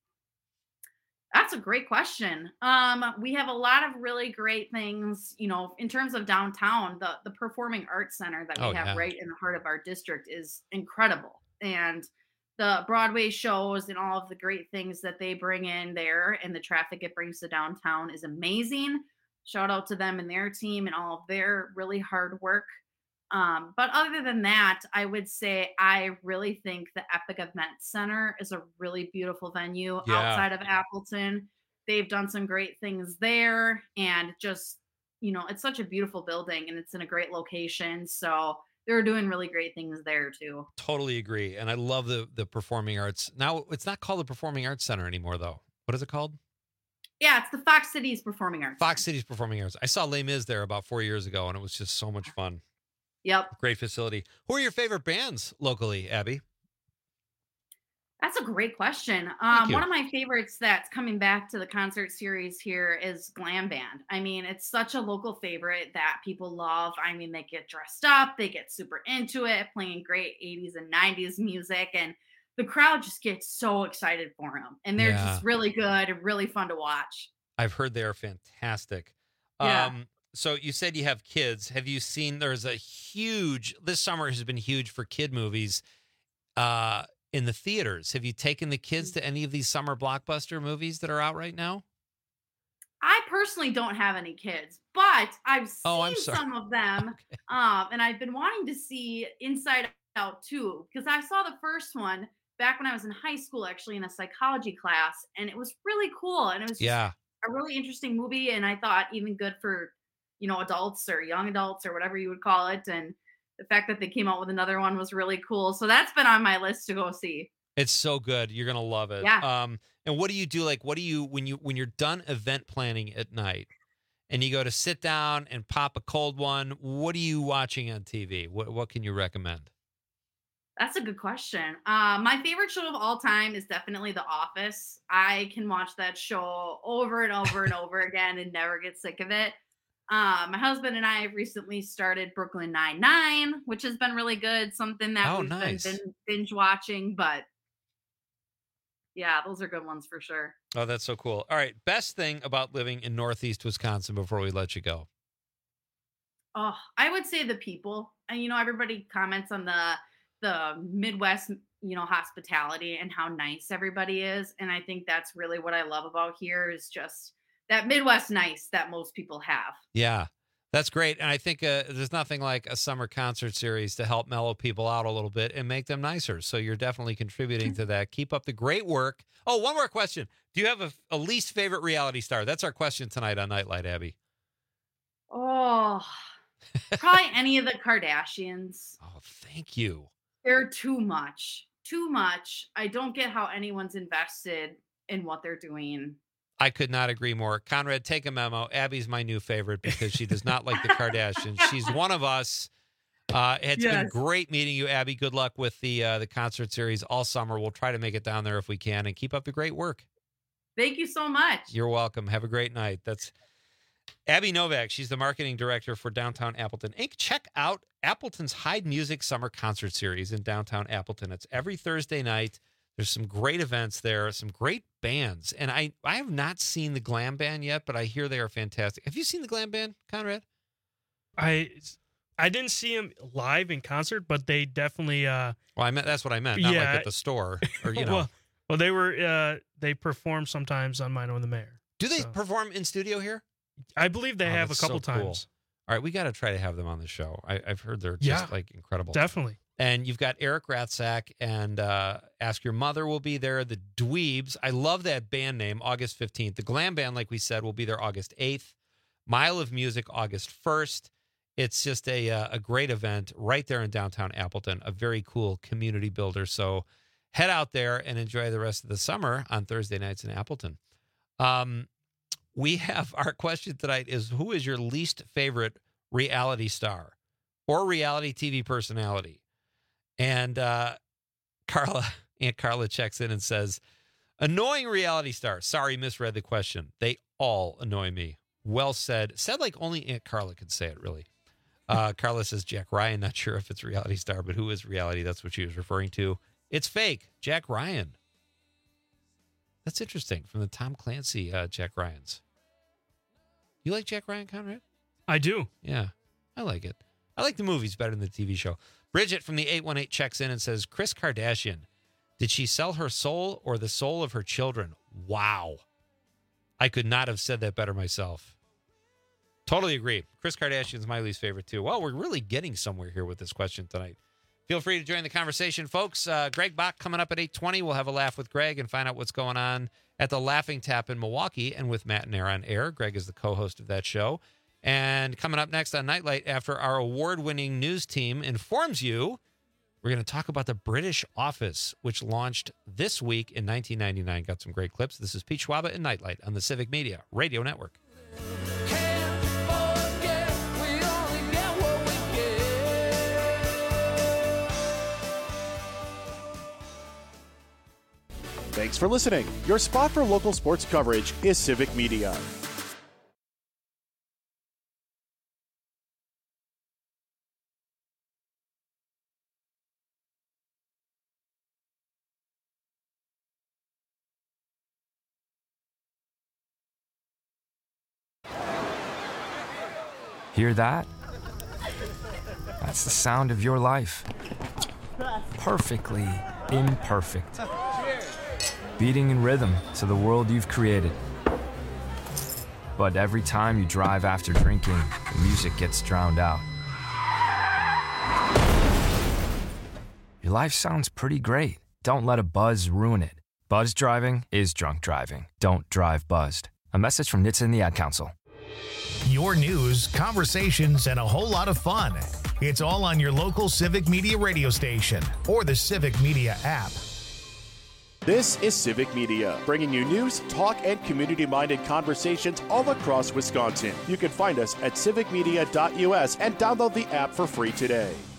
That's a great question. Um, we have a lot of really great things, you know, in terms of downtown. The the Performing Arts Center that we Oh, have yeah. right in the heart of our district is incredible. And the Broadway shows and all of the great things that they bring in there and the traffic it brings to downtown is amazing. Shout out to them and their team and all of their really hard work. Um, but other than that, I would say I really think the Epic Event Center is a really beautiful venue Yeah. outside of Appleton. They've done some great things there, and just, you know, it's such a beautiful building and it's in a great location. So they're doing really great things there too. Totally agree. And I love the the performing arts. Now, it's not called the Performing Arts Center anymore, though. What is it called? Yeah, it's the Fox Cities Performing Arts. Fox Cities Performing Arts. I saw Les Mis there about four years ago, and it was just so much fun. Yep. Great facility. Who are your favorite bands locally, Abby? That's a great question. Thank Um, you. one of my favorites that's coming back to the concert series here is Glam Band. I mean, it's such a local favorite that people love. I mean, they get dressed up, they get super into it, playing great eighties and nineties music, and the crowd just gets so excited for them. And they're Yeah. just really good and really fun to watch. I've heard they are fantastic. Yeah. Um, so you said you have kids. Have you seen, there's a huge, this summer has been huge for kid movies. Uh, in the theaters. Have you taken the kids to any of these summer blockbuster movies that are out right now? I personally don't have any kids, but I've seen Oh, I'm sorry. some of them. Okay. Um, and I've been wanting to see Inside Out too, because I saw the first one back when I was in high school, actually in a psychology class, and it was really cool. And it was just Yeah. a really interesting movie, and I thought even good for, you know, adults or young adults or whatever you would call it. And the fact that they came out with another one was really cool. So that's been on my list to go see. It's so good. You're going to love it. Yeah. Um, and what do you do? Like, what do you, when you, when you're done event planning at night and you go to sit down and pop a cold one, what are you watching on T V? What, what can you recommend? That's a good question. Uh, my favorite show of all time is definitely The Office. I can watch that show over and over and over again and never get sick of it. Uh, my husband and I have recently started Brooklyn Nine-Nine, which has been really good. Something that Oh, we've nice. been binge watching, but yeah, those are good ones for sure. Oh, that's so cool. All right. Best thing about living in Northeast Wisconsin before we let you go. Oh, I would say the people. And, you know, everybody comments on the the Midwest, you know, hospitality and how nice everybody is. And I think that's really what I love about here is just that Midwest nice that most people have. Yeah, that's great. And I think uh, there's nothing like a summer concert series to help mellow people out a little bit and make them nicer. So you're definitely contributing to that. Keep up the great work. Oh, one more question. Do you have a, a least favorite reality star? That's our question tonight on Nightlight, Abby. Oh, probably any of the Kardashians. Oh, thank you. They're too much, too much. I don't get how anyone's invested in what they're doing. I could not agree more. Conrad, take a memo. Abby's my new favorite because she does not like the Kardashians. She's one of us. Uh, it's Yes. been great meeting you, Abby. Good luck with the uh, the concert series all summer. We'll try to make it down there if we can, and keep up the great work. Thank you so much. You're welcome. Have a great night. That's Abby Novak. She's the marketing director for Downtown Appleton Incorporated. Check out Appleton's Hyde Music Summer Concert Series in downtown Appleton. It's every Thursday night. There's some great events there, some great bands. And I, I have not seen the Glam Band yet, but I hear they are fantastic. Have you seen the Glam Band, Conrad? I I didn't see him live in concert, but they definitely uh Well, I meant that's what I meant, not yeah. like at the store or you know. well, well, they were uh they perform sometimes on Mine Own the Mayor. Do they so. perform in studio here? I believe they Oh, have a that's couple so cool. times. All right, we got to try to have them on the show. I, I've heard they're just Yeah, like incredible. Definitely. And you've got Eric Ratzak and uh, Ask Your Mother will be there. The Dweebs. I love that band name, August fifteenth. The Glam Band, like we said, will be there August eighth. Mile of Music, August first. It's just a, uh, a great event right there in downtown Appleton, a very cool community builder. So head out there and enjoy the rest of the summer on Thursday nights in Appleton. Um, we have our question tonight is, who is your least favorite reality star or reality T V personality? And uh, Carla, Aunt Carla checks in and says, annoying reality star. Sorry, misread the question. They all annoy me. Well said. Said like only Aunt Carla could say it, really. Uh, Carla says Jack Ryan. Not sure if it's reality star, but who is reality? That's what she was referring to. It's fake. Jack Ryan. That's interesting. From the Tom Clancy uh, Jack Ryans. You like Jack Ryan, Conrad? I do. Yeah, I like it. I like the movies better than the T V show. Bridget from the eight one eight checks in and says, Kris Kardashian, did she sell her soul or the soul of her children? Wow. I could not have said that better myself. Totally agree. Kris Kardashian's my least favorite, too. Well, we're really getting somewhere here with this question tonight. Feel free to join the conversation, folks. Uh, Greg Bach coming up at eight twenty. We'll have a laugh with Greg and find out what's going on at the Laughing Tap in Milwaukee and with Matt and Air on Air. Greg is the co-host of that show. And coming up next on Nightlight, after our award-winning news team informs you, we're going to talk about the British Office, which launched this week in nineteen ninety-nine. Got some great clips. This is Pete Schwaba and Nightlight on the Civic Media Radio Network. Thanks for listening. Your spot for local sports coverage is Civic Media. Hear that? That's the sound of your life. Perfectly imperfect. Beating in rhythm to the world you've created. But every time you drive after drinking, the music gets drowned out. Your life sounds pretty great. Don't let a buzz ruin it. Buzz driving is drunk driving. Don't drive buzzed. A message from N H T S A and the Ad Council. Your news, conversations, and a whole lot of fun. It's all on your local Civic Media radio station or the Civic Media app. This is Civic Media, bringing you news, talk, and community-minded conversations all across Wisconsin. You can find us at civic media dot U S and download the app for free today.